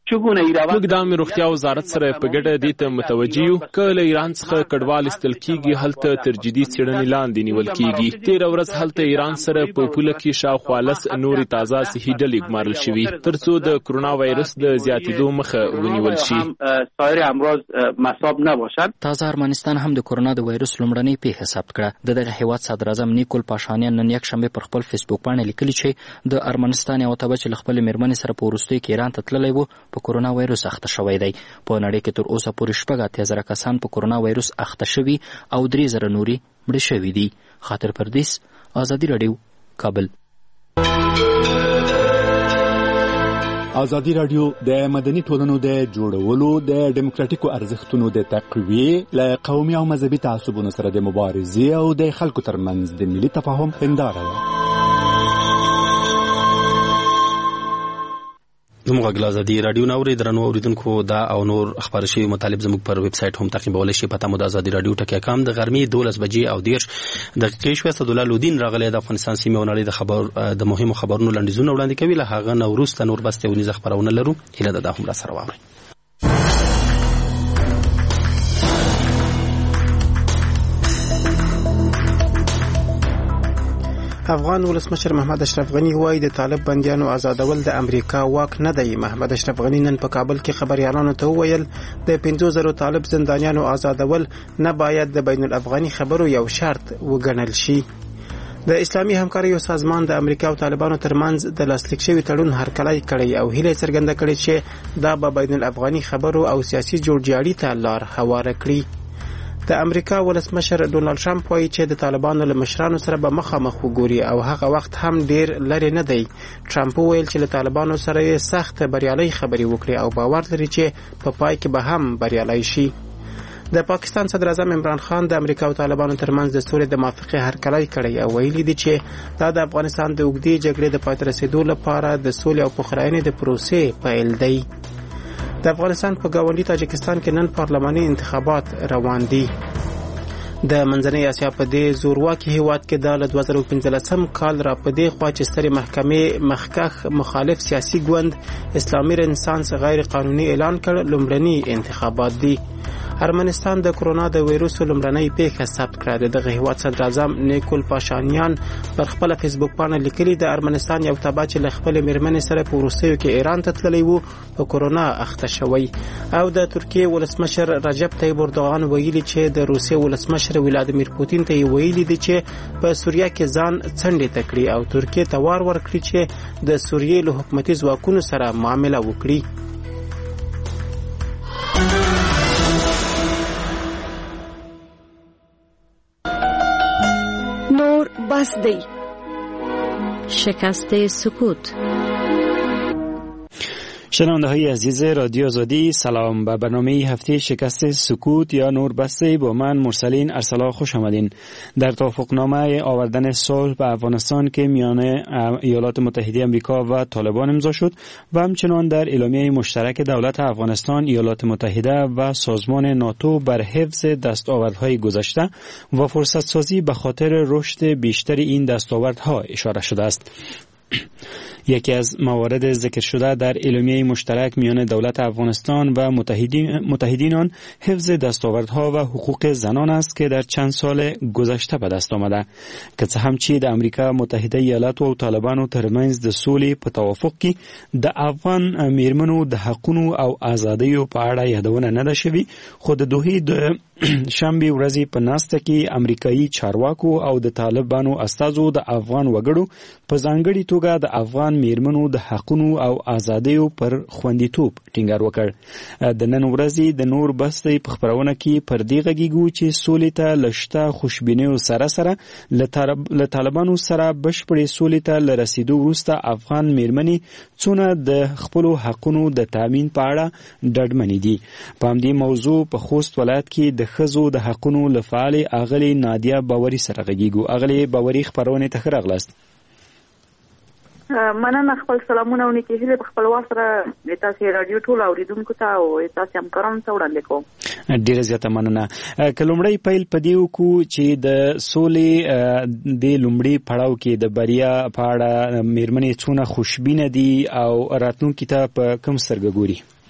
موږ د عامه روغتیا وزارت سره په ګډه دې ته متوجه یو که له ایران څخه کډوال ایستل کیږي هلته تر جدي څېړنې لاندې نیول کیږي. تېره ورځ هلته ایران سره په پوله کې شاوخوا لس نورې تازه صحي ډلې ګمارل شوي تر څو د کرونا وایرس د زیاتېدو مخه ونیول شي. تازه ارمنستان هم د کرونا د وایرس لومړنۍ پیښه ثبت کړه. د دغه هیواد صدر اعظم نیکول پاشانیان نن یکشنبه پر خپل فیسبوک باندې لیکلي چې د ارمنستان یو تبع چې خپل میرمنې سره په وروستیو کې ایران ته تللی و په کرونا وایرس اخته شوی دی. په نړۍ کې تر اوسه پورې شپږ اتیا زره کسان په کرونا وایرس اخته شوي او درې زره نورې مړه شوي دي. خاطر پردیس، ازادي راډیو، کابل. ازادي راډیو د مدني ټولنو د جوړولو د ډیموکراټیکو ارزښتونو د تقویې له قومي او مذهبي تعصبونو سره د مبارزې او د خلکو ترمنځ د ملي تفاهم هنداره ده. زموږ غږ ازادي راډیو نوري درنو اوریدونکو دا او نور خبر شوی مطالب زموږ پر ویب سټ هم تعقیبولای شي. پته مو د ازادي راډیو ټکی کام د غرمې دولس بجې او دیرش دقیقې شوه. اسدالله لودین راغلی د افغانستان سیمه او نړۍ د خبر د مهمو خبرونو لنډیزونه وړاندې کوي. له هغه نه وروسته نور بس یو نيزه خبرونه لرو. هیله ده دا هم را سره واورئ. افغان ولسمشر محمد اشرف غنی وایي د طالب بندیانو آزادول د امریکا واک نه دی. محمد اشرف غنی نن په کابل کې خبريالانو ته وویل د پنځو زرو طالب زندانیانو آزادول نه باید د بین الافغاني خبرو یو شرط وګڼل شي. د اسلامي همکاریو سازمان د امریکا او طالبانو ترمنځ د لاسلیک شوی تړون هرکلی کړی او هیله څرګنده کړې چې دا به بین الافغاني خبرو او سیاسي جوړجاړي ته لار هواره کړي. د امریکا ولسمشر ډونالد ټرمپ وایي چې د طالبانو له مشرانو سره به مخامخ وګوري او هغه وخت هم ډیر لري نه دی. ټرمپ ویل چې له طالبانو سره یې سخت بریالي خبرې وکړي او باور لري چې په پای کې به هم بریالي شي. د پاکستان صدر اعظم عمران خان د امریکا او طالبانو ترمنځ د سولې د موافقې هرکلی کړی او ویلي دی چې دا د افغانستان د اوږدې جګړې د پای ته رسیدو لپاره د سولې او پخلاینې د پروسې پیل دی. د افغانستان په ګاونډي تاجکستان کې نن پارلماني انتخابات روان دي. د منځنۍ اسیا په دې زورواکي هیواد کې د دوه زره پنځلسم کال را په دې خوا چې سترې محکمې مخکښ مخالف سیاسي ګوند اسلامي رنسانس غیر قانوني اعلان کړ لومړني انتخابات دي. ارمنستان د کرونا د وایرس لومړنۍ پیښه ثبت کړه. دغه هیواد صدر اعظم نیکول پاشانیان پر خپل فیسبوک باندې لیکلي د ارمنستان یو تبع چې له خپل میرمنې سره په وروستیو کې ایران ته تللی و په کرونا اخته شوی. او د ترکیې ولسمشر رجب طیب اردوغان ویلي چې د روسیې ولسمشر ولادیمیر پوتین ته ویلي دی چې په سوریه کې ځان څنډې تکړي او ترکیې ته وار ورکړي چې د سوریې له حکومتي ځواکونو سره معامله وکړي. نور بس دی. شکست سکوت. شنونده های عزیز رادیو آزادی، سلام. به برنامه هفته شکست سکوت یا نور بسته با من مرسلین ارسلا خوش آمدین. در توافقنامه آوردن صلح به افغانستان که میان ایالات متحده آمریکا و طالبان امضا شد و همچنان در اعلامیه مشترک دولت افغانستان، ایالات متحده و سازمان ناتو بر حفظ دستاوردهای گذشته و فرصت سازی به خاطر رشد بیشتر این دستاوردها اشاره شده است. یکی از موارد ذکر شده در اعلامیه مشترک میان دولت افغانستان و متحدین متحدین آن حفظ دستاوردها و حقوق زنان است که در چند سال گذشته به دست آمده. که څه هم چې د امریکا متحده ایالاتو او طالبانو ترمنځ د سولې په توافق کې د افغان میرمنو د حقونو او ازادیو په اړه یادونه نه ده شوې، خو د دوحې د شنبه ورځې په ناسته کې امریکایي چارواکو او د طالبانو استازو د افغان وګړو په ځانګړي توګه د افغان میرمنو د حقونو او ازادیو پر خوندیتوب ټینګار وکړ. د نن ورځې د نور بسته په خبرونه کې پر دې غږیږو چې سولې ته لشته خوشبینیو سره سره له طالبانو سره بشپړې سولې ته لرسیدو وروسته افغان میرمنې څونه د خپلو حقونو د تامین په اړه ډاډمنې دي. په همدې موضوع په خوست ولایت کې د ښځو د حقونو له فعالې اغلې نادیه باوري سره غږیږو. اغلې باوري خبرونه ته ښه راغلاست. مننه. خپل سلامونه ونی کې هله خپل واسره تاسو رادیو ټول اوریدونکو ته او تاسو هم کارون ته وړاندې کوم. ډیره زیاته مننه. کلمړی پیل پدیو کو چې د سولې د لومړی پړاو کې د بریا په اړه میرمنې څونه خوشبینه دي او راتلونکي ته په کوم سترګه ګوري؟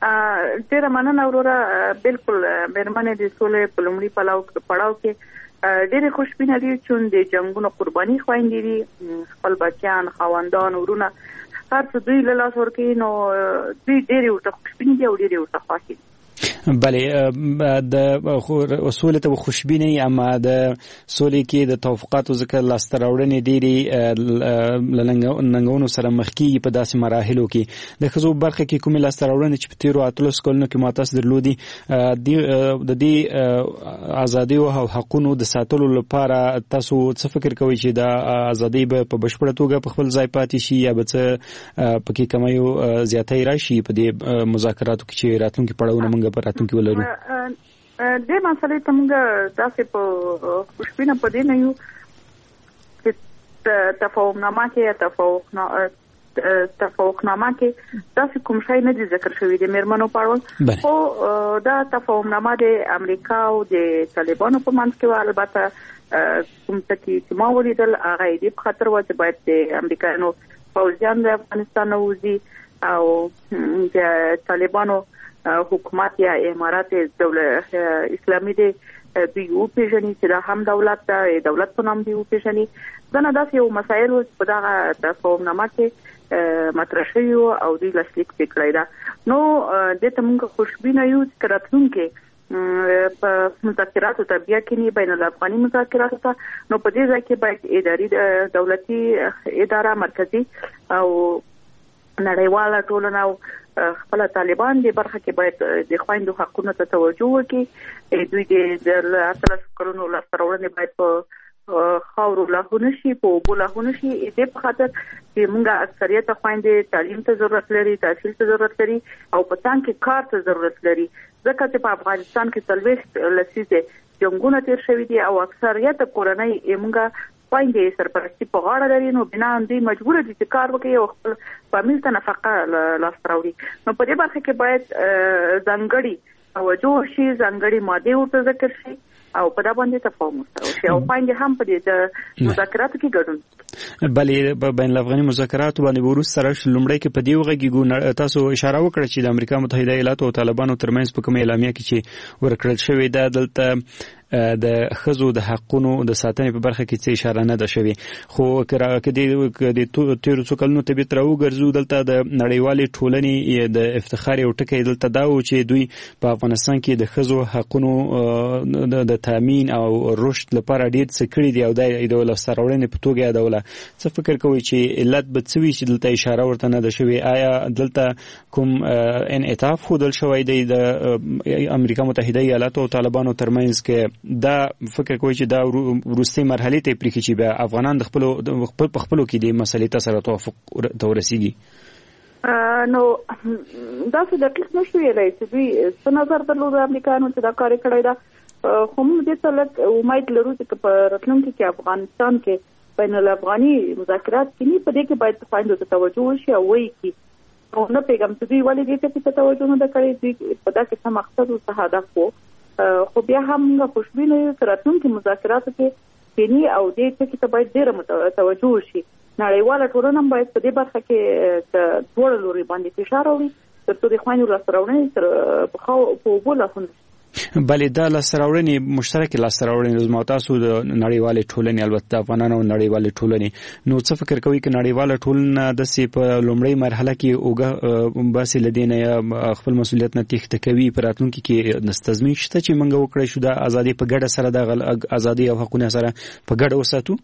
ډیره مننه وروره. بالکل مېرمنې د سولې په لومړي پړاو کې ډېرې خوشبینه دي چې د جنګونو قرباني خویندې دي، خپل بچیان، خاوندان، ورونه هر څه دوی له لاس ورکوي، نو دوی ډېرې ورته خوشبینې دي او ډېرې ورته خوښې دي. بله د سولې ته خوشبینه ای، اما د سولې کې د توافقاتو ذکر لاسته راوړنې ډېرې ننګونو سره مخ کېږي په داسې مراحلو کې. د ښځو برخه کې کومې لاسته راوړنې چې په تېرو اتلسو کلونو کې ما تاسو درلودي د دې ازادیو او حقونو د ساتلو لپاره تاسو څه فکر کوئ چې د ازادۍ به په بشپړه توګه په خپل ځای پاتې شي یا به څه پکې کمیو زیاتۍ راشي په دې مذاکراتو کې چې راتلونکي پړاوونه موږ په راتلونکي ولرو؟ دې مسئلې ته موږ داسې په خوشبینه په دې نه یو چې تفاهمنامه کې تفاوق تفاوقنامه کې داسې کوم شی نه دي ذکر شوی د مېرمنو په اړوند، خو دا تفاهمنامه د امریکا او د طالبانو په منځ کې و. البته کوم ټکي چې ما ولیدل هغه دې په خاطر و چې باید د امریکایانو پوځیان د افغانستان نه وځي او د طالبانو حکومت یا امارات دولت اسلامي دی دوی وپیژني چې دا هم دولت دی، دولت په نام دی وپیژني. دا نه داسې یو مسایل په دغه تفاهمنامه کې مطرح شوي او دوی لاسلیک کړی ده. نو دې ته موږ خوشبینه یو چې راتلونکي په مذاکراتو ته بیا کېني، بین الافغاني مذاکراتو ته، نو په دې ځای کې باید اداري دولتي اداره مرکزي او نړیواله ټولنه او خپل طالبان د برخه کې باید د خويندو حقوقو ته توجه وکړي. دوی د اتلس کلونو لاسته راوړنې باید په خاورو لاهونه شي، په اوبو لاهونه شي. دې په خاطر چې موږ اکثریت خويندې تعلیم ته ضرورت لري، تحصیل ته ضرورت لري او په څنګ کې کار ته ضرورت لري، ځکه چې په افغانستان کې څلوېښت لسیزې جنګونه تیر شوي دي او اکثریت کورنۍ موږ خويندې سرپرستی په غاړه لري، نو بنا دوی مجبور دي چې کار وکړي او خپل فامیل ته نفقه لاسته راوړي. نو په دې برخه کې باید ځانګړي توجه شي، ځانګړي ماده ورته ذکر شي او په دا باندې تفاهم وشي او خويندې هم په دې مذاکراتو کې ګډون. بلې بین الافغاني مذاکراتو باندې وروسته سره لومړی کې په دې وغږیږو. تاسو اشاره وکړه چې د امریکا متحده ایالاتو او طالبانو ترمنځ په کومه اعلامیه کې چې ورکړل شوې ده دلته د ښځو د حقونو د ساتنې په برخه کې څه اشاره نه ده شوې، خو که د تیرو څو کلونو طبیعت راوګرځو دلته د نړیوالې ټولنې د افتخار یو ټکی دلته دا و چې دوی په افغانستان کې د ښځو حقونو د تامین او رشد لپاره ډېر څه کړي دي او د لاسته راوړنې په توګه یادوله. څه فکر کوئ چې علت به څه وي چې دلته اشاره ورته نه ده شوې؟ آیا دلته کوم انعطاف ښودل شوی دی د امریکا متحده ایالاتو او طالبانو ترمنځ کې دا فکر کوي چې دا وروستۍ مرحلې ته پرېږي چې بیا افغانان د خپلو په خپلو کې د مسلې ته سره توافق ته ورسېږي؟ نو داسې دقیق نشو ویلی چې دوی څه نظر درلود امریکایانو چې دا کار یې کړی ده، خو موږ دې ته لږ امید لرو چې په راتلونکي کې افغانستان کې بین الافغاني مذاکرات کېني، په دې کې باید خویندو ته توجه وشي او وایي کړي. نو نه پوهېږم چې دوی ولې دې ته په توجه نه ده کړې، دوی په داسې څه مقصد او څه هدف و، خو بیا هم موږ خوشبینه یو چې راتلونکي مذاکراتو کې کېني او دې ټکي ته باید ډېره توجه وشي. نړیواله ټولنه هم باید په دې برخه کې د دواړو لوري باندې فشار راوړي تر څو د خویندو لاسته راوړنې په اوبو لاهونه شي. بلې دا لاسته راوړنې مشترکې لاسته راوړنې زما تاسو د نړیوالې ټولنې البته افغانانو او نړیوالې ټولنې، نو څه فکر کوئ چې نړیواله ټولنه داسې په لومړۍ مرحله کې اوږه باسي له دې نه خپل مسؤلیت نه تېښته کوي، په راتلونکي کې تضمین شته چې موږ وکړی شو د ازادۍ په ګډه سره د ازادۍ او حقونو سره په ګډه وساتو؟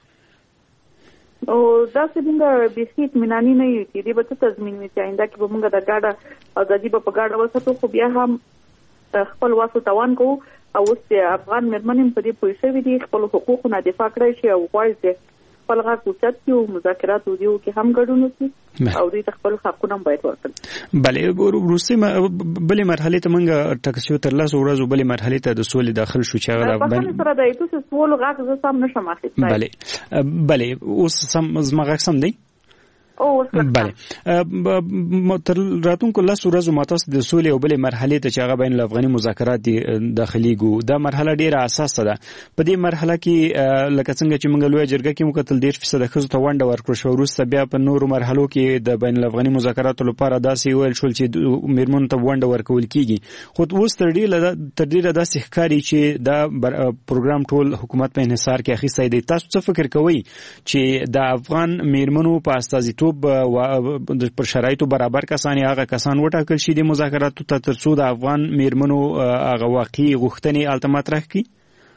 او داسې موږ بیخي اطمیناني نه یو چې دې به څه تضمین وي چې آینده کې به موږ د ګډه ازادي به په ګډه وساتو، خو بیا هم خپل واسو توان کوو او اوس د افغان مېرمنې په دې پوه شوي دي خپل حقوقو نه دفاع کړی شي او غواړي چې خپل غږ اوچت کړي او مذاکراتو دیو کې هم ګډون وکړي او دوی ته خپل حقونه هم باید ورکړي. بلې وروستۍ بلې مرحلې ته موږ ټاکل شوي تر لسو ورځو بلې مرحلې ته د سولې داخل شو چې هغه بخښنې سره د ایتوس سولو غږ زه سم نشم اخیستی. بلې بلې اوس سم زما غږ سم دی؟ او بله تر راتونکو لس ورځو ماتاس د سولې او بلې مرحلې ته چې هغه بین الافغاني مذاکرات دي داخليګو دا مرحله ډیره اساسه ده. په دې مرحله کې لکه څنګه چې موږ لوی جرګه کې مکتل ډیر فیصد ښځو ته ونډه ورکړو شو، وروسته بیا په نورو مرحلو کې د بین الافغاني مذاکراتو لپاره داسې ویل شول چې میرمنو ته ونډه ورکول کیږي. خو اوس تر ډیره داسې ښکاري چې دا پروګرام ټول حکومت په انحصار کې اخیستی دی. تاسو څه فکر کوئ چې د افغان میرمنو په استازیتوب پر شرایطو برابر کسان هغه کسان وټاکل شي د مذاکراتو ته ترڅو د افغان میرمنو هغه واقعي غوښتنې الته مطرح کړي؟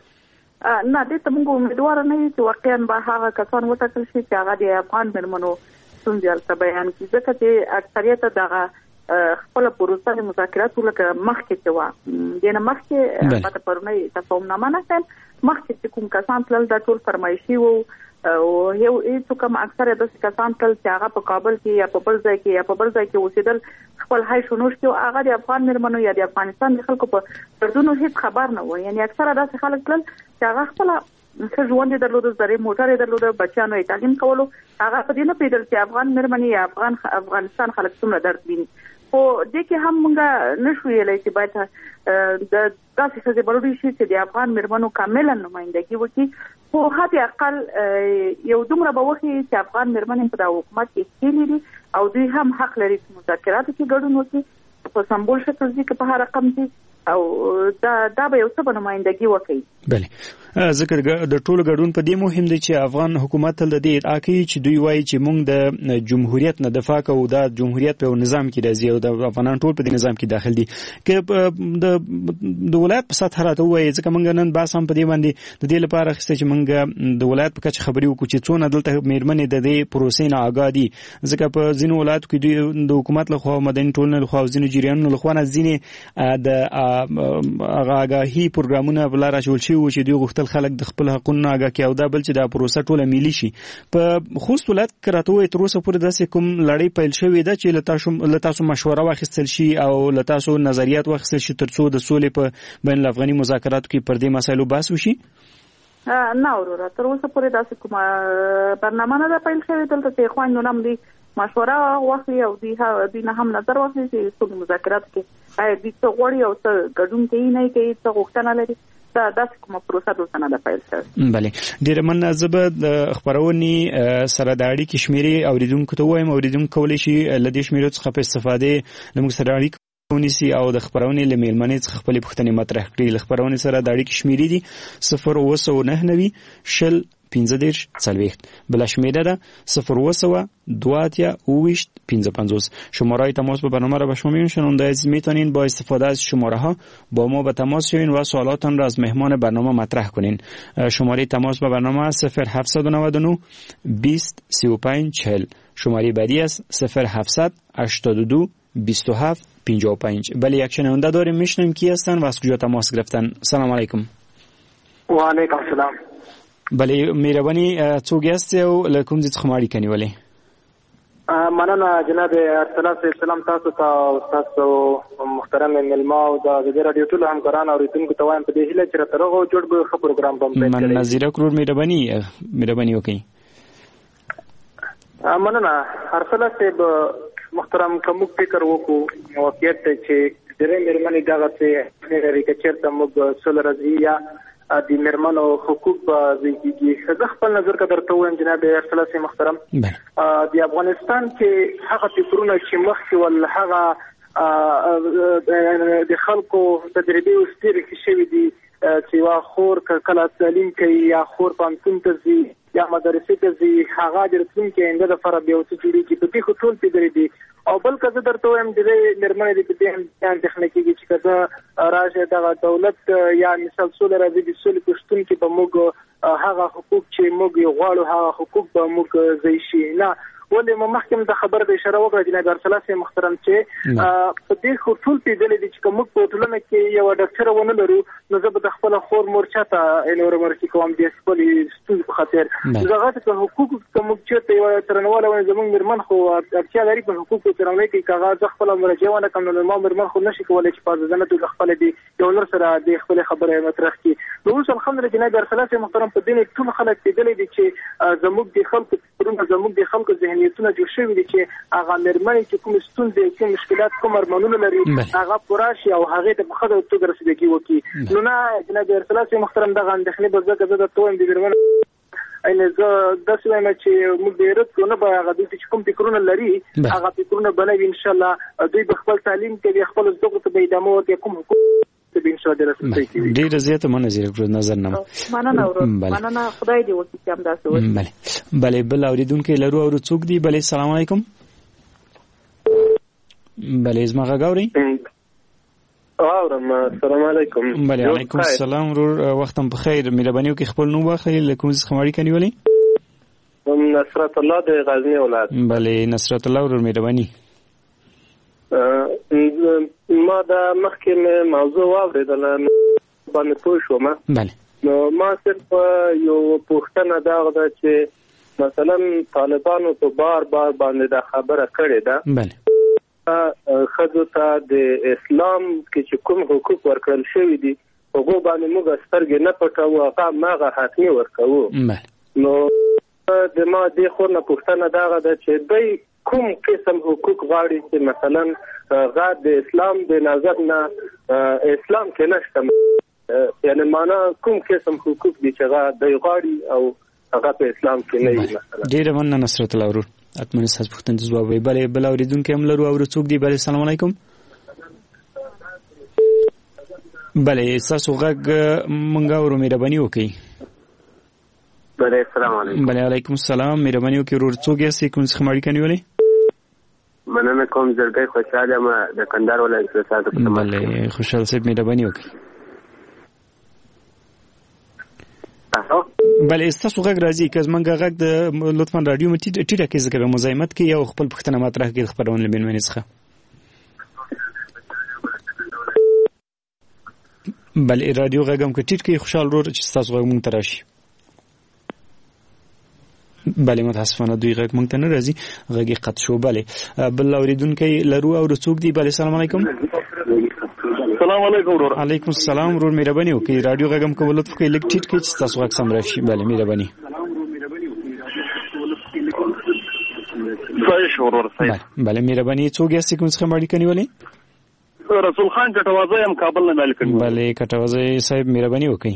نه دې ته موږ امیدوار نه یو چې واقعا به هغه کسان وټاکل شي چې هغه د افغان میرمنو ستونزې الته بیان کړي، ځکه چې اکثریت دغه خپل پروسه د مذاکراتو لکه مخکې چې وه دې نه مخکې پته پرونی تفاهمنامه نه کړل، مخکې چې کوم کسان تلل دا ټول فرمایشي وو او یو هیڅ کوم اکثره د کسان تل چې هغه په کابل کې یا په بل ځای کې یا په بل ځای کې اوسېدل خپل هاي شنوش کې هغه د افغان میرمنو یا د افغانستان د خلکو په دردونو هیڅ خبر نه و. یعنی اکثره داسې خلک تل چې هغه خپل څه ژوند درلود، زری موټر درلود، بچیانو یې تعلیم کولو، هغه په دې نه پیدل چې افغان میرمنې یا افغان افغانستان خلک څومره درد ویني. خو دې کې هم موږ نشو ویلای چې باید د داسې څه ضروري شي چې د افغان میرمنو کاملا نمائندګي وکړي. خو حتی اقل یو دومره به وخی چې افغان میرمنې په د حکومت کې کېلي دي او دوی هم حق لري چې مذاکراتو کې ګډون وکړي په سمبول شکل دي که په هر رقم دي او دا دا به یو څه به نمائندګي وکړي. بله ځکه د ټولو ګډون په دې مهم دی چې افغان حکومت تل د دې ادعا کوي چې دوی وایي چې موږ د جمهوریت نه دفاع کوو، دا جمهوریت په نظام کې راځي او د افغانان ټول په دې نظام کې داخل دي. که د د ولایت په سطح راته وایي ځکه موږ نن بحث هم په دې باندې د دې لپاره اخیستی چې موږ د ولایت په کچه خبرې وکړو چې څونه دلته میرمنې د دې پروسې نه آګاه دي، ځکه په ځینو ولایتو کې دوی د حکومت لخوا مدني ټولنې لخوا او ځینو جریانونو لخوا نه ځینې د هغه آګاهي پروګرامونه بل راجول شي چې دوی غوښتل خلک د خپل حقوقو آګاه کړي او دا بل چې دا پروسه ټوله ملي شي. په خوست ولایت کې راته وایي تر اوسه پورې داسې کوم لړۍ پیل شوې ده چې له تاسو له تاسو مشوره واخیستل شي او له تاسو نظریات واخیستل شي ترڅو د سولې په بین الافغاني مذاکراتو کې پر دې مسایلو بحث وشي؟ نه وروره تر اوسه پورې داسې کومه برنامه نه ده پیل شوې. دلته چې خویندو هم دوی مشوره واخلي او دوی نه هم نظر واخلي چې څومره مذاکرات کې آیا دوی څه غواړي او څه ګډون کوي نه کوي، څه غوښتنه لري. دا داسې کومه پروسه دلته نه ده پیل شوې. بله ډېره مننه. زه به د خپرونې سره د اړیکې شمېرې اورېدونکو ته ووایم، اورېدونکو کولی شي له دې شمېرو څخه په استفادې له موږ سره اړیکه ونیسي او د خپرونې له میلمنې څخه خپلې پوښتنې مطرح کړي. له خپرونې سره د اړیکې شمېرې دي صفر اوه سوه نهه نوي شل پنځه دېرش څلوېښت، بله شمېره ده صفر اوه سوه دو اتیا اویشت پنځه پنځوس. شماره‌های تماس با برنامه را به شما می‌رسانند. از میتونین با استفاده از شماره ها با ما به تماس شوین و سوالاتتان را از مهمان برنامه مطرح کنین. شماره تماس با برنامه صفر هفتصد و نود و نه بیست سی و پنج چهل. شماره بعدی است صفر هفتصد هشتاد و دو بیست و هفت پنجاه و پنج. بله یک شنونده داریم، میشنویم کی هستن و از کجا تماس گرفتن. سلام علیکم. و علیکم السلام. بله مهرباني څوک یاست او له کوم ځای څخه اړیکه نیولې؟ مننه جناب ارسلان سلام تاسو ته او تاسو محترم ملما او د رادیو ټول همکاران او ریتونکو ته وایم په دې هیله چې راته راغو جوړ به ښه پروګرام بم پیل کړئ. مننه زیره کرور مهرباني مهرباني وکړئ. مننه ارسلان صاحب محترم کوم فکر وکړو واقعیت چې ډېرې مېرمنې دغه څه لري چې چېرته موږ سول راځي یا د میرمنو حقوق به زیږیږي. زه خپل نظر کې درته وایم جناب ارسلان صاحب محترم، د افغانستان کې هغه فکرونه چې مخکې ول هغه د خلکو تجربې او سترګې شوي دي چې وا خور کله تعلیم کوي یا خور پانتون ته ځي یا مدرسې ته ځي هغه د راتلونکي آینده لپاره بیا څه جوړېږي په دې خو ټول فکر دي. او بل که زه درته وایم د دې مېرمنې د دې امتحان تخنیکي چې کله راشه دغه دولت یا مثال سول راځي د سولې پښتون کې به موږ هغه حقوق چې موږ غواړو هغه حقوق به موږ ځای شي نه. ولې ما مخکې د خبر د اشاره وکړه جناب ارسلان صاحب محترم چې په دې خو ټول پیډلې دي چې موږ په ټولنه کې یو ډاکټر ونه لرو نو زه به د خپل خور مورچا ته انور مرسي کوم د خپل ستونزې په خاطر زغه ته حقوق کوم چې یو ترنواله ونه زموږ مرمن خو اړتیا لري په حقوقو ترنوي کې کاغذ خپل مرجعونه کوم نو ما مرمن خو نشي کولای چې په ځنه د خپل دی یو نر سره د خپل خبره مطرح کی. نو اوس الحمدلله جناب ارسلان صاحب محترم په دې ټول خلک پیډلې دي چې زموږ د خلکو پرونه زموږ د خلکو ذهن ذهنیتونه جوړ شوي دي چې هغه مېرمنې چې کوم ستونزې کوم مشکلات کوم ارمانونه لري هغه پوره شي او هغې ته په ښه ډول توګه رسیدګي وکړي. نو نه جناب رسول الله محترم دغه اندېښنې به ځکه زه درته وایم د مېرمنو اینه زه داسې وایم چې موږ د رد کړو نه به هغه دوی چې کوم فکرونه لري هغه فکرونه به نه وي انشاءالله دوی به خپل تعلیم کوي خپل زده کړو ته به ادامه ورکړي کوم حقوق ډیره زیاته منظره کړو نظر نه مننه ورو مننه خدای دې وکړي چې هم داسې وشي. بله بله بل اوریدونکي لرو او څوک دی؟ بله السلام علیکم. بله زما غږ اورئ؟ اورم. السلام علیکم. بله علیکم السلام ورور وختم په خیر. مهرباني وکړئ خپل نوم واخلئ له کوم ځای څخه اړیکه نیولئ؟ نصرت الله د غزنی ولایت. بله نصرت الله ورور مهرباني. ما دا مخکې موضوع واورېدله باندې پوه شوم. بله نو ما صرف یو پوښتنه دغه ده چې مثلا طالبانو په بار بار باندې دا خبره کړې ده بله ښځو ته د اسلام کې چې کوم حقوق ورکړل شوي دي هغو باندې موږ سترګې نه پټوو هغه هماغه حتمي ورکوو. نو د ما دې خور نه پوښتنه دغه ده چې دوی کوم قسم حقوق غواړي چې مثلا غا د اسلام د نظر نه اسلام کې نشته یعنی معنا کوم قسم حقوق دي چې غا د غواړي او هغه په اسلام کې نه وي مثلا. ډیره مننه نصرت الله ورور اتمنه تاسو پوښتنه ځواب وي. بله بل اوریدونکو هم لرو او څوک دی؟ بله السلام علیکم. بله تاسو غږ مونږ اورو مهرباني وکړئ. بله السلام علیکم. بله علیکم السلام مهرباني وکړئ ورور څوک یاست کوم څخه اړیکه نیولئ؟ مننه کوم زړګی خوشاله یم د کندهار ولایت څخه. بله خوشحال صاحب مهرباني وکړئ. بله ستاسو غږ راځي که زمونږ غږ د لطفا رادیو مې ټیټه کې ذکر مزاحمت کې یا خپل پوښتنه مطرح کړي د خپرونې له مېرمنې څخه. بله رادیو غږ هم که ټیټ کې خوشحال ورور چې ستاسو غږ مونږ ته راشي. بله متاسفانه دوی غږ مونږ ته نه راځي غږ یې قطع شو. بله بل اوریدونکی لرو او څوک دی؟ بله السلام علیکم. السلام علیکم ورور. علیکم السلام ورور مهرباني وکړئ رادیو غږ هم که لطف وکړئ لږ ټیټ کړئ چې ستاسو غږ سم راشي. بله مهرباني. بله مهرباني څوک یاست کوم څخه اړیکه نیولئ؟ رسول خان کټوازی یم کابل نه مال کړم. بله کټوازی صاحب مهرباني وکړئ.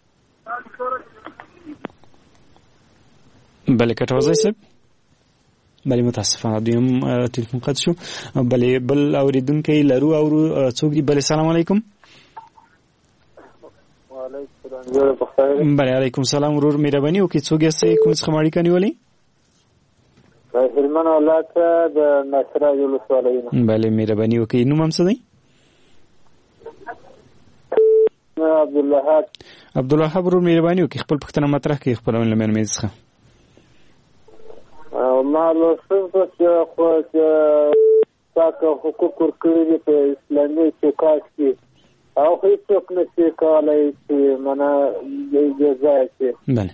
بله کټوازی صاحب بله متاسفانه دوی هم تلیفون قطع شو. بله بل اوریدونکی لرو او څوک دی؟ بله السلام علیکم. بله علیکم السلام ورور مهرباني وکړئ څوک یاست کوم څخه اړیکه نیولئ؟ هلمند ولایت د نصرت ولسوالۍ. بله مهرباني وکړئ نوم هم څه دی؟ عبدالوهاب. عبدالوهاب ورور مهرباني وکړئ خپل پوښتنه مطرح کړئ خپرونې له مېرمنې څخه. ما لوستل چې خو چې تاسو حقوق ورکړي دي په اسلامي چوکاټ کې او هیڅوک نشي کولای چې معنا اجازه شي. بله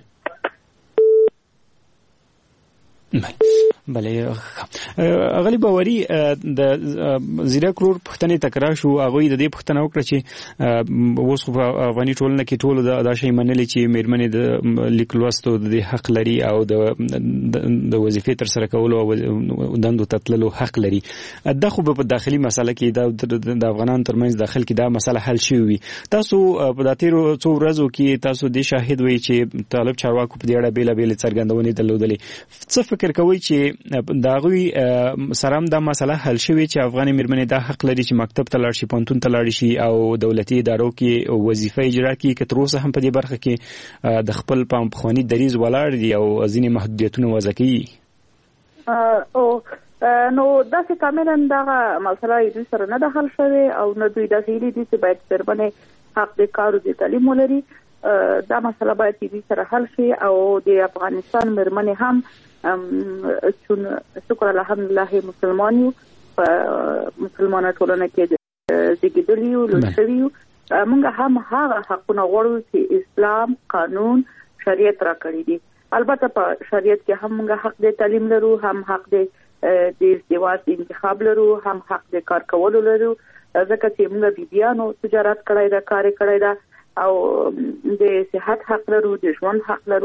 بله غالي باوري د زیرک رور پښتنې تکرار شو هغه د دې پښتنه وکړه چې اوس خو افغاني ټولنه کې ټول دا شی منلي چې مېرمنې د لیک لوستو د حق لري او د د وظیفې تر سره کولو او دندو تتللو حق لري. دا خو په داخلي مسله کې د افغانانو ترمنځ داخل کې دا مسله حل شوی وي. تاسو په داتیرو څو ورځو کې تاسو د شاهد وي چې طالب چارواکو په دې اړه بیل بیل څرګندونې درلودلې. څه فکر کوي چې دا غوي سره هم دا مسله حل شوی چې افغاني مېرمنې دا حق لري چې مکتب ته لاړ شي پوهنتون ته لاړ شي او دولتي ادارو کې وظیفه اجرا کړي که تر اوسه هم په دې برخه کې د خپل پخواني دریځ ولاړ دي او ځینې محدودیتونه وضع کوي؟ او نو داسې کاملا دغه مسله دوی سره نه ده حل شوې او نه دوی داسې هیلې دي چې باید مېرمنې حق د کار او د تعلیم ولري. دا مسله باید دوی سره حل شي او د افغانستان مېرمنې هم چون شکر الحمدلله مسلمان یو په مسلمانه ټولنه کې زیږیدلي یو لوستلي یو موږ هم هغه حقونه غواړو چې اسلام قانون شریعت راکړي دي. البته په شریعت کې هم موږ حق د تعلیم لرو هم حق د د ازدواج انتخاب لرو هم حق د کار کولو لرو ځکه چې موږ بیبيانو تجارت کړای دا کار کړای دا او د صحت حق لرو د ژوند حق لرو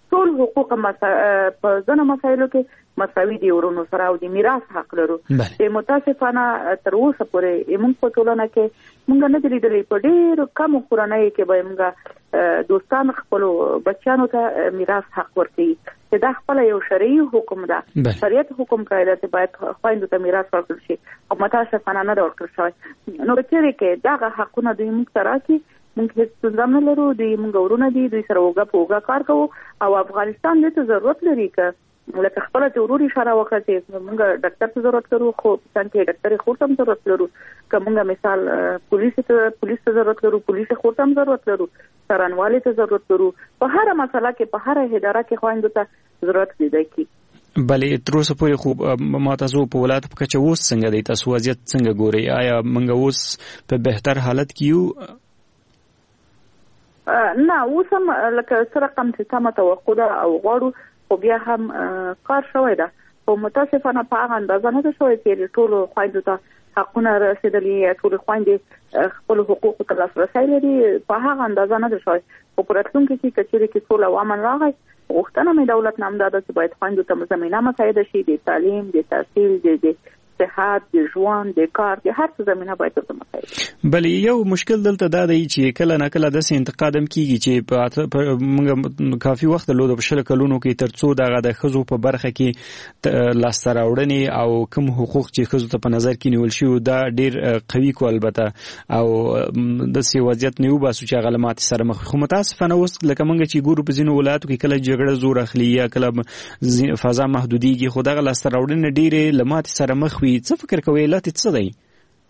ټول حقوق په ځنه مسایلو کې مساوي دي ورونو سره او د میراث حق لرو. چې متاسفانه تر اوسه پورې موږ په ټولنه کې موږ نه دي لیدلي په ډېرو کمو کورنیو کې به موږ دوستان خپلو بچیانو ته میراث حق ورکوي چې دا خپله یو شرعي حکم ده، شریعت حکم کړی ده چې باید خویندو ته میراث ورکړل شي او متاسفانه نه ده ورکړل شوی. نو که چیرې کې دغه حقونه دوی موږ ته راکړي موږ هیڅ ستونزه نه لرو، دوی موږ ورونه دي، دوی سره اوږه په اوږه کار کوو او افغانستان دې ته ضرورت لري که لکه خپله چې ورور اشاره وکړه چې موږ ډاکټر ته ضرورت لرو، خو څنګه ډاکټرې خور ته هم ضرورت لرو، که موږ مثال پولیس ته پولیس ته ضرورت لرو، پولیس خور ته هم ضرورت لرو، څارنوالۍ ته ضرورت لرو، په هره مسله کې په هره اداره کې خویندو ته ضرورت پیدا کی. بلې تر اوسه پورې خو ما تاسو په ولایت په کچه اوس څنګه دی، تاسو وضعیت څنګه ګورئ؟ آیا موږ اوس په بهتر حالت کې یو؟ نه اوس هم لکه څه رقم چې سمه توقع ده او غواړو، خو بیا هم کار شوی ده، خو متاسفانه په هغه اندازه نه ده شوی چې ټولو خویندو ته حقونه رسېدلي، ټولې خویندې خپلو حقوقو ته لاسرسی لري، په هغه اندازه نه ده شوی. خو په راتلونکي کې که چیرې کې سوله او امن راغی، غوښتنه مې دولت نه همدا ده چې باید خویندو ته زمینه مساعده شي، د تعلیم، د تحصیل، د صحت، د ژوند، د کار، د هر څه زمینه باید ورته مساعده شي. بلې یو مشکل دلته دا دی چې کله نه کله داسې انتقاد هم کېږي چې موږ کافي وخت درلوده په شلو کلونو کې تر څو دغه د ښځو په برخه کې لاسته راوړنې او کوم حقوق چې ښځو ته په نظر کې نیول شوي دا ډېر قوي کړو البته، او داسې وضعیت نه وباسو چې هغه له ماتې سره مخ. خو متاسفانه اوس لکه موږ چې ګورو په ځینو ولایاتو کې کله جګړه زور اخلي یا کله فضا محدودېږي، خو دغه لاسته راوړنې ډېرې له ماتې سره مخ وي. څه فکر کوئ علت یې څه دی؟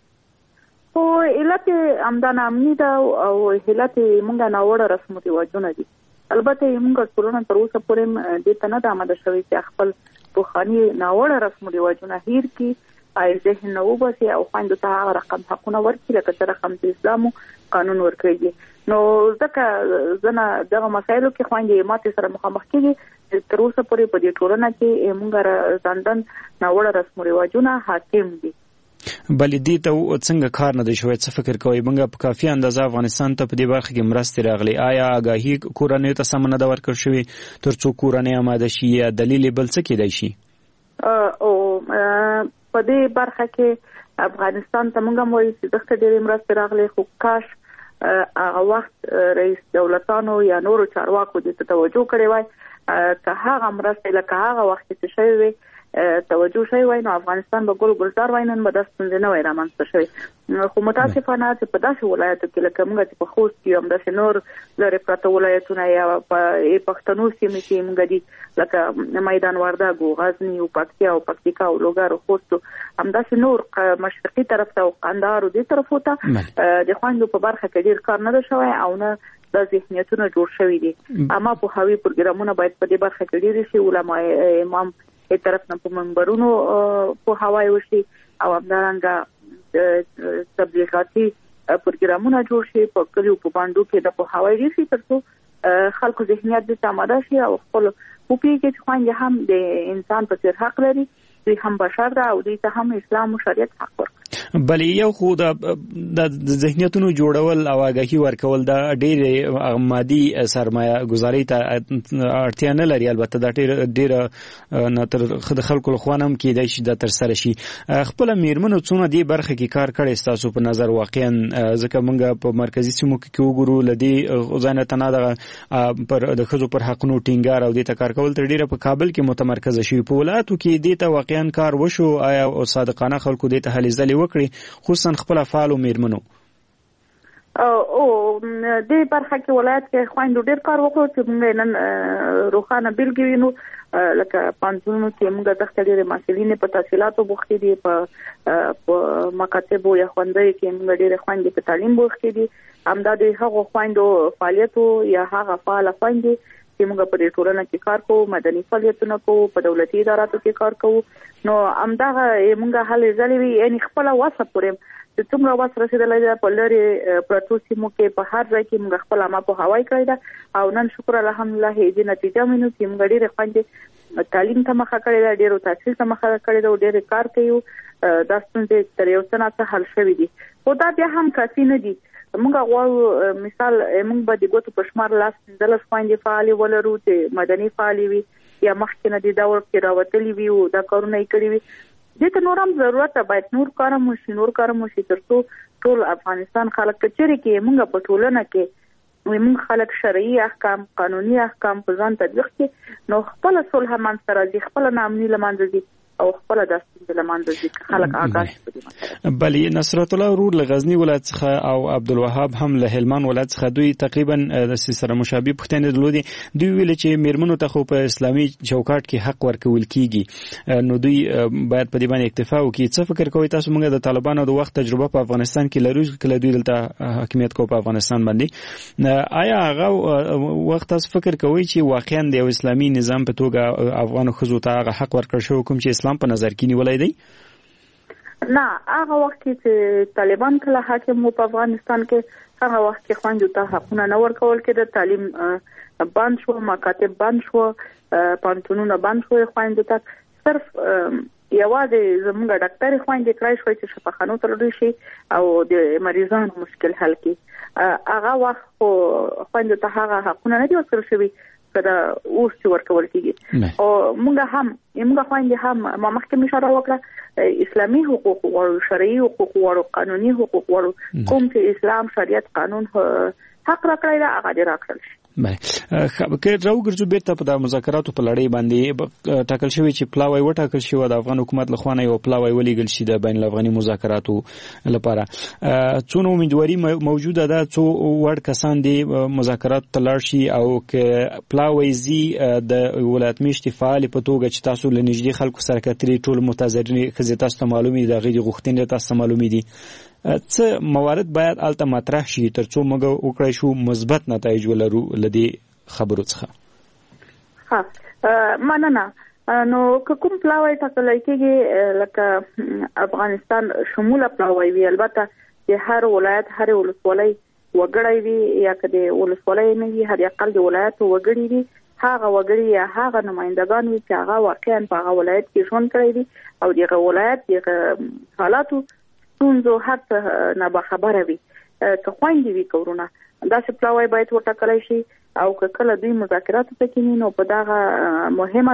خو علت یې همدا ناامني ده او علت یې موږ ناوړه رسم و رواجونه دي. البته موږ ټولنه تر اوسه پورې دې ته نه ده اماده شوې چې خپل پخواني ناوړه رسم و رواجونه هیر کړي، ای ذهن نه وباسي او خویندو ته هغه رقم حقونه ورکړي لکه څه رقم چې اسلام قانون ورکړی دي. نو ځکه زه نه دغه مسایلو کې خویندې ماتې سره مخامخ کېږي. تر اوسه پورې په دې ټولنه کې موږ ځانډن ناوړه رسم و رواجونه حاکم دي. بلې دې ته څنګه کار نه دی شوی؟ څه فکر کوئ؟ موږ په کافي اندازه افغانستان ته په دې برخه کې مرستې راغلي، آیا آګاهي کورنیو ته سمه نه ده ورکړل شوې تر څو کورنۍ اماده شي، یا دلیل یې بل څه کېدای شي؟ او په دې برخه کې افغانستان ته موږ هم وایو چې دغه ډېرې مرستې راغلي، خو کاش هغه وخت رئیس دولتانو یا نورو چارواکو دې ته توجه کړې وای، که هغه مرستې لکه هغه وخت چې شوی وي توجه شوی وای، نو افغانستان به ګل ګلزار وای، نن به دا ستونزې نه وای رامنځته شوې. خو متاسفانه چې په داسې ولایتو کې لکه موږ چې په خوست کې همداسې نور لرې پراته ولایتونه یا په پښتنو سیمې کې موږ دي لکه میدان وردګ او غزني او پکتیا او پکتیکا او لوګر او خوست، همداسې نور مشرقي طرف ته او قندهار او دې طرفو ته د خویندو په برخه کې ډېر کار نه ده شوی او نه دا ذهنیتونه جوړ شوي دي. اما پوهاوي پروګرامونه باید په دې برخه کې ډېر شي، علما امام ای طرف نه په منبرونو پوهاوی وشي او همدارنګه تبلیغاتي پروګرامونه جوړ شي، په کلیو په باندو کې د پوهاوی ډېر شي تر څو خلکو ذهنیت دې آماده شي او خپل وپوهېږي چې خویندې هم د انسان په څېر حق لري، دوی هم بشر ده او دوی ته هم اسلام او شریعت حق ورکړي. بلې یو خو د ذهنیتونو جوړول او آګاهي ورکول دا ډېرې مادي سرمایه ګزارۍ ته اړتیا نه لري، البته دا ډېره د خلکو لخوا هم کېدای شي دا ترسره شي. خپله مېرمنو څومره دې برخه کې کار کړی ستاسو په نظر واقعا؟ ځکه موږ په مرکزي سیمو کې وګورو له دې ځای نه تنها دغه د ښځو پر حقونو ټینګار او دې ته کار کول تر ډېره په کابل کې متمرکزه شوي، په ولایاتو کې دې ته واقعا کار وشو؟ آیا صادقانه خلکو دې ته هلې ځلې وکړي خصوصا خپل فعالو مېرمنو؟ او دې برخه کې ولایت کې خویندو ډېر کار وکړو چې موږ نن روښانه بیلګې وینو، لکه پانځونو کې موږ دغه ډېرې محصلینې په تحصیلاتو بوختې دي، په مکاتبو یا ښوونځیو کې موږ ډېرې خویندې په تعلیم بوختې دي. همدا د هغو خویندو فعالیتو یا هغه فعاله خویندې چې موږ په دې ټولنه کې کار کوو، مدني فعالیتونه کوو، په دولتي اداراتو کې کار کوو، نو همدغه موږ هلې ځلې وي، یعنې خپله وسه پورې چې څومره وس رسېدلی ده په لرې پرتو سیمو کې په هر ځای کې موږ خپل عامه پوهاوی کړی ده او نن شکر الحمدلله دې نتیجه وینو چې موږ ډېرې خویندې تعلیم ته مخه کړې ده، ډېرو تحصیل ته مخه کړې ده او ډېرې کار کوي. دا ستونزې تر یو څه نه څه حل شوي دي، خو دا بیا هم کافي نه دي. موږ غواړو مثال موږ به د ګوتو په شمار لاس پنځلس خویندې فعالې ولرو چې مدني فعالې وي یا مخکې نه د دور کې راوتلي وي او دا کارونه یې کړي وي. دې ته نور هم ضرورت ده، باید نور کار هم وشي نور کار هم وشي تر څو ټول افغانستان خلک کچېرې کې موږ په ټولنه کې موږ خلک شرعي احکام قانوني احکام په ځان تطبیق کړي نو خپل صلح منځته راځي، خپل ناامني له منځه ځي او خپل د ستونزې له منځه ځي خلک آګاه شي. بلې نصرت الله رور له غزني ولایت څخه او عبدالوهاب هم له هلمند ولایت څخه دوی تقریبا د سره مشابه پوښتنې درلودې. دوی ویل چې میرمنو ته خو په اسلامي چوکاټ کې حق ورکول کیږي نو دوی باید په دې باندې اکتفا وکړي. څه فکر کوئ تاسو؟ موږ د طالبانو د وخت تجربه په افغانستان کې لرو کله دوی دلته حاکمیت کوي په افغانستان باندې. آیا هغه وخت تاسو فکر کوئ چې واقعا د یو اسلامي نظام په توګه افغان ښځو ته هغه حق ورکړل شو کوم چې اسلام په نظر کې نیولای دی؟ نه، هغه وخت چې طالبان کله حاکم وو په افغانستان کې هغه وخت کې خویندو ته حقونه نه ورکول کېده، تعلیم بند شو، مکاتب بند شو، پانتونونه بند شو، خویندو ته صرف یوازې زموږ ډاکټري خویندې کړای شوی چې شفاخانو ته لاړ شي او د مریضانو مشکل حل کړي. هغه وخت خو خویندو ته هغه حقونه نه دي ورکړل شوي کله اوس چې ورکول کېږي. او موږ هم موږ خویندې هم ما مخکې اشاره وکړه اسلامي حقوق غواړو، شرعي حقوق غواړو، قانوني حقوق غواړو. کوم چې اسلام شریعت قانون حق راکړی دا هغه دې راکړل شي. بله که راوګرځو بیرته په د مذاکراتو په لړۍ باندې ټاکل شوی چې پلاوی وټاکل شي د افغان حکومت لخوا نه یو پلاوی ولیږل شي د بین الافغاني مذاکراتو لپاره. څونه امیدواري موجوده ده څو وړ کسان دي مذاکراتو ته لاړ شي او که پلاوی زی د ولایت میشتې فعال په توګه چې تاسو له نږدې خلکو سره کتري ټول متضررین ښځې تاسو ته معلومي دي د هغې د غوښتنې تاسو ته معلومي دي څه موارد باید الته مطرح شي تر څو موږ وکړای شو مثبت نتایج ولرو لدې خبرو څخه؟ ها مننه. نو کوم پلاوی ټاکلی کېږي لکه افغانستان شموله پلاوی وي، البته د هر ولایت هر ولسوالۍ وګړی وي یا که د ولسوالۍ نه وي هر اقل د ولایت وګړي وي، هغه وګړي یا هغه نمایندګان وي چې هغه واقعا په هغه ولایت کې ژوند کړی دي او دغه ولایت دغه حالاتو ستونزو هر څه نه باخبره وي. که خویندې وي کورونه داسې پلاوی باید وټاکلی شي او که کله دوی مذاکراتو ته کینی نو په دغه مهمه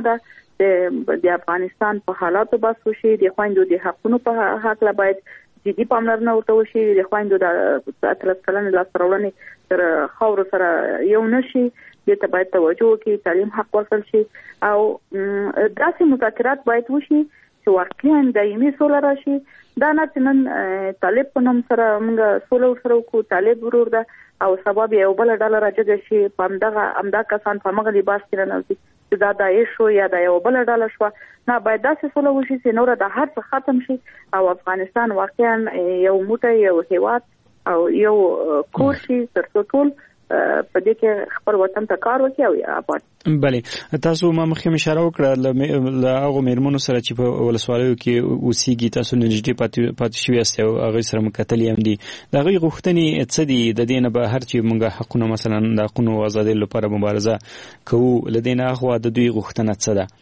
ده د افغانستان په حالاتو بحث وشي، د خویندو د حقونو په هکله باید جدي پاملرنه ورته وشي، د خویندو د اتلس کلنې لاسته راوړنې تر خاورو سره یو نه شي، دې ته باید توجه وکړي، تعلیم حق ورکړل شي او داسې مذاکرات باید وشي چې واقعا دایمي سوله راشي. دا نه چې نن طالب په نوم سره موږ سوله ورسره وکړو، طالب ورور ده او سبا بیا یو بله ډله راجګه شي په همدغه همدا کسان په همغه لباس کې رانوځي چې دا داعش شو یا دا یو بله ډله شوه. نه، باید داسې سوله وشي چې نوره د هر څه ختم شي او افغانستان واقعا یو موټی یو هیواد او یو کور شي تر څو ټول په دې کې خپل وطن ته کار وکړي او آباد. بله تاسو ما مخکې اشاره وکړه له هغو میرمنو سره چې په ولسوالیو کې اوسېږي تاسو نږدې پاتې شوي یاست او هغوی سره مکتلي هم دي، د هغوی غوښتنې څه دي؟ د دې نه به هر چې موږ حقونه مثلا د حقونو او ازادۍ لپاره مبارزه کوو له دې نه اخوا د دوی غوښتنه څه ده؟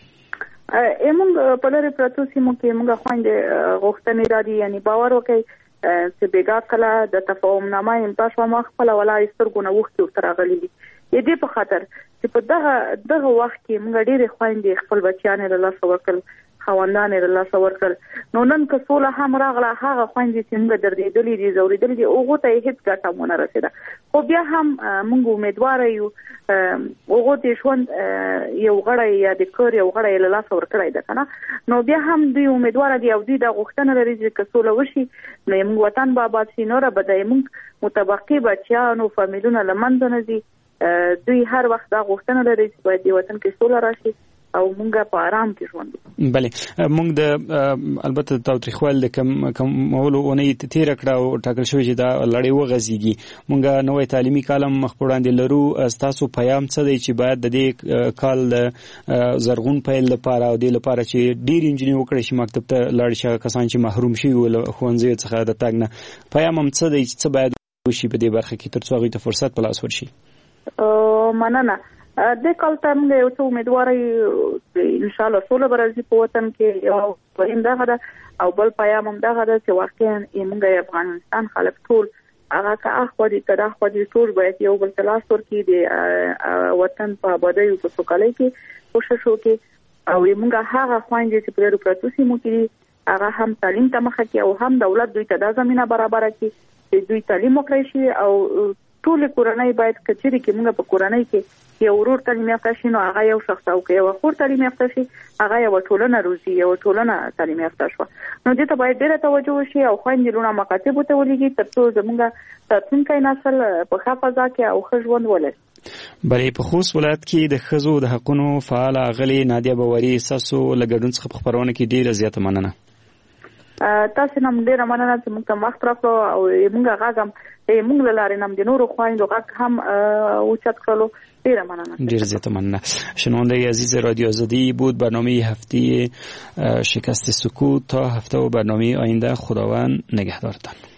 موږ په لرې پرتو سیمو کې موږ خویندې غوښتنې را دي، یعنی باور وکړئ چې بیګا کله د تفاهم نامه امضا شوه ما خپله ولاړې سترګو نه اوښکې ورته راغلي دي د دې په خاطر چې په دغه دغه وخت کې موږ ډېرې خویندې خپل بچیان یې له لاسه ورکړل، خاوندان یې له لاسه ورکړل. نو نن که سوله هم راغله هغه خویندې چې موږ دردېدلې دي ځورېدلې دي هغو ته یې هېڅ ګټه هم ونه رسېده. خو بیا هم موږ امیدواره یو هغو د ژوند یو غړی یا د کور یو غړی یې له لاسه ورکړی ده که نه، نو بیا هم دوی امیدواره دي او دوی دا غوښتنه لري چې که سوله وشي نو موږ وطن به آباد شي، نوره به د موږ متبقي بچیانو فامیلونه له منځه نه ځي. دوی هر وخت دا غوښتنه لري چې باید د وطن کې سوله راشي او موږ په آرام کې ژوند وکړو. بله موږ د البته د تاوتریخوالي د کمولو اونۍ تېره کړه او ټاکل شوی چې دا لړۍ وغځېږي. موږ نوی تعلیمي کال هم مخ په وړاندې لرو، ستاسو پیام څه دی چې باید د دې کال د زرغون پیل لپاره او دې لپاره چې ډېر انجینري وکړی شي مکتب ته لاړ شي کسان چې محروم شوي وو له ښوونځیو څخه د تګ نه، پیام هم څه دی چې څه باید وشي په دې برخه کې تر څو هغوی ته فرصت په لاس ورشي؟ مننه. د کال ته موږ یو څه امیدواره یو انشاءالله سوله به راځي په وطن کې، یو ویم دغه ده او بل پیام هم دغه ده چې واقعا موږ افغانستان خلک ټول هغه که اخو دي کدا خو دي ټول باید یو بل تلاش ورکړي د وطن په آبادی او په سوکالۍ کې کوشش وکړي او موږ هغه خويندې چې په پروتو سیمو کې هغه هم تعلیم ته مخه کې او هم دولت دوی ته د زمينه برابر کړي چې دوی تعلیم وکړي شي او ټول کورنۍ باید کچېری کې موږ په کورنۍ کې یو ورور تعلیم یافته شي نو هغه یو شخص او یو خور تعلیم یافته شي هغه یو ټولنه روزي یو ټولنه تعلیم یافته شو نو دې ته باید ډېر توجه وشي او خويندې لونه مکاتب ته ولېږي ترڅو زموږ راتلونکي نسل په ښه فضا کې او ښه ژوند ولري. بلې په خوست ولایت کې د ښځو د حقونو فعال اغلي نادیه باوري ساسو لګډون څخه په خبرونه کې ډېره زیاته مننه. تاسو نن ډېر مننه چې موږ ته وخت راکړو او موږ غاګم موږ لاره نم د نورو خويندو غاګ هم اوچت کړلو. ډېر مننه. ډېر زیاته مننه. شنونده عزیز رادیو آزادی بود برنامه هفته شکست سکوت تا هفته و برنامه آینده. خداوند نگهدارتان.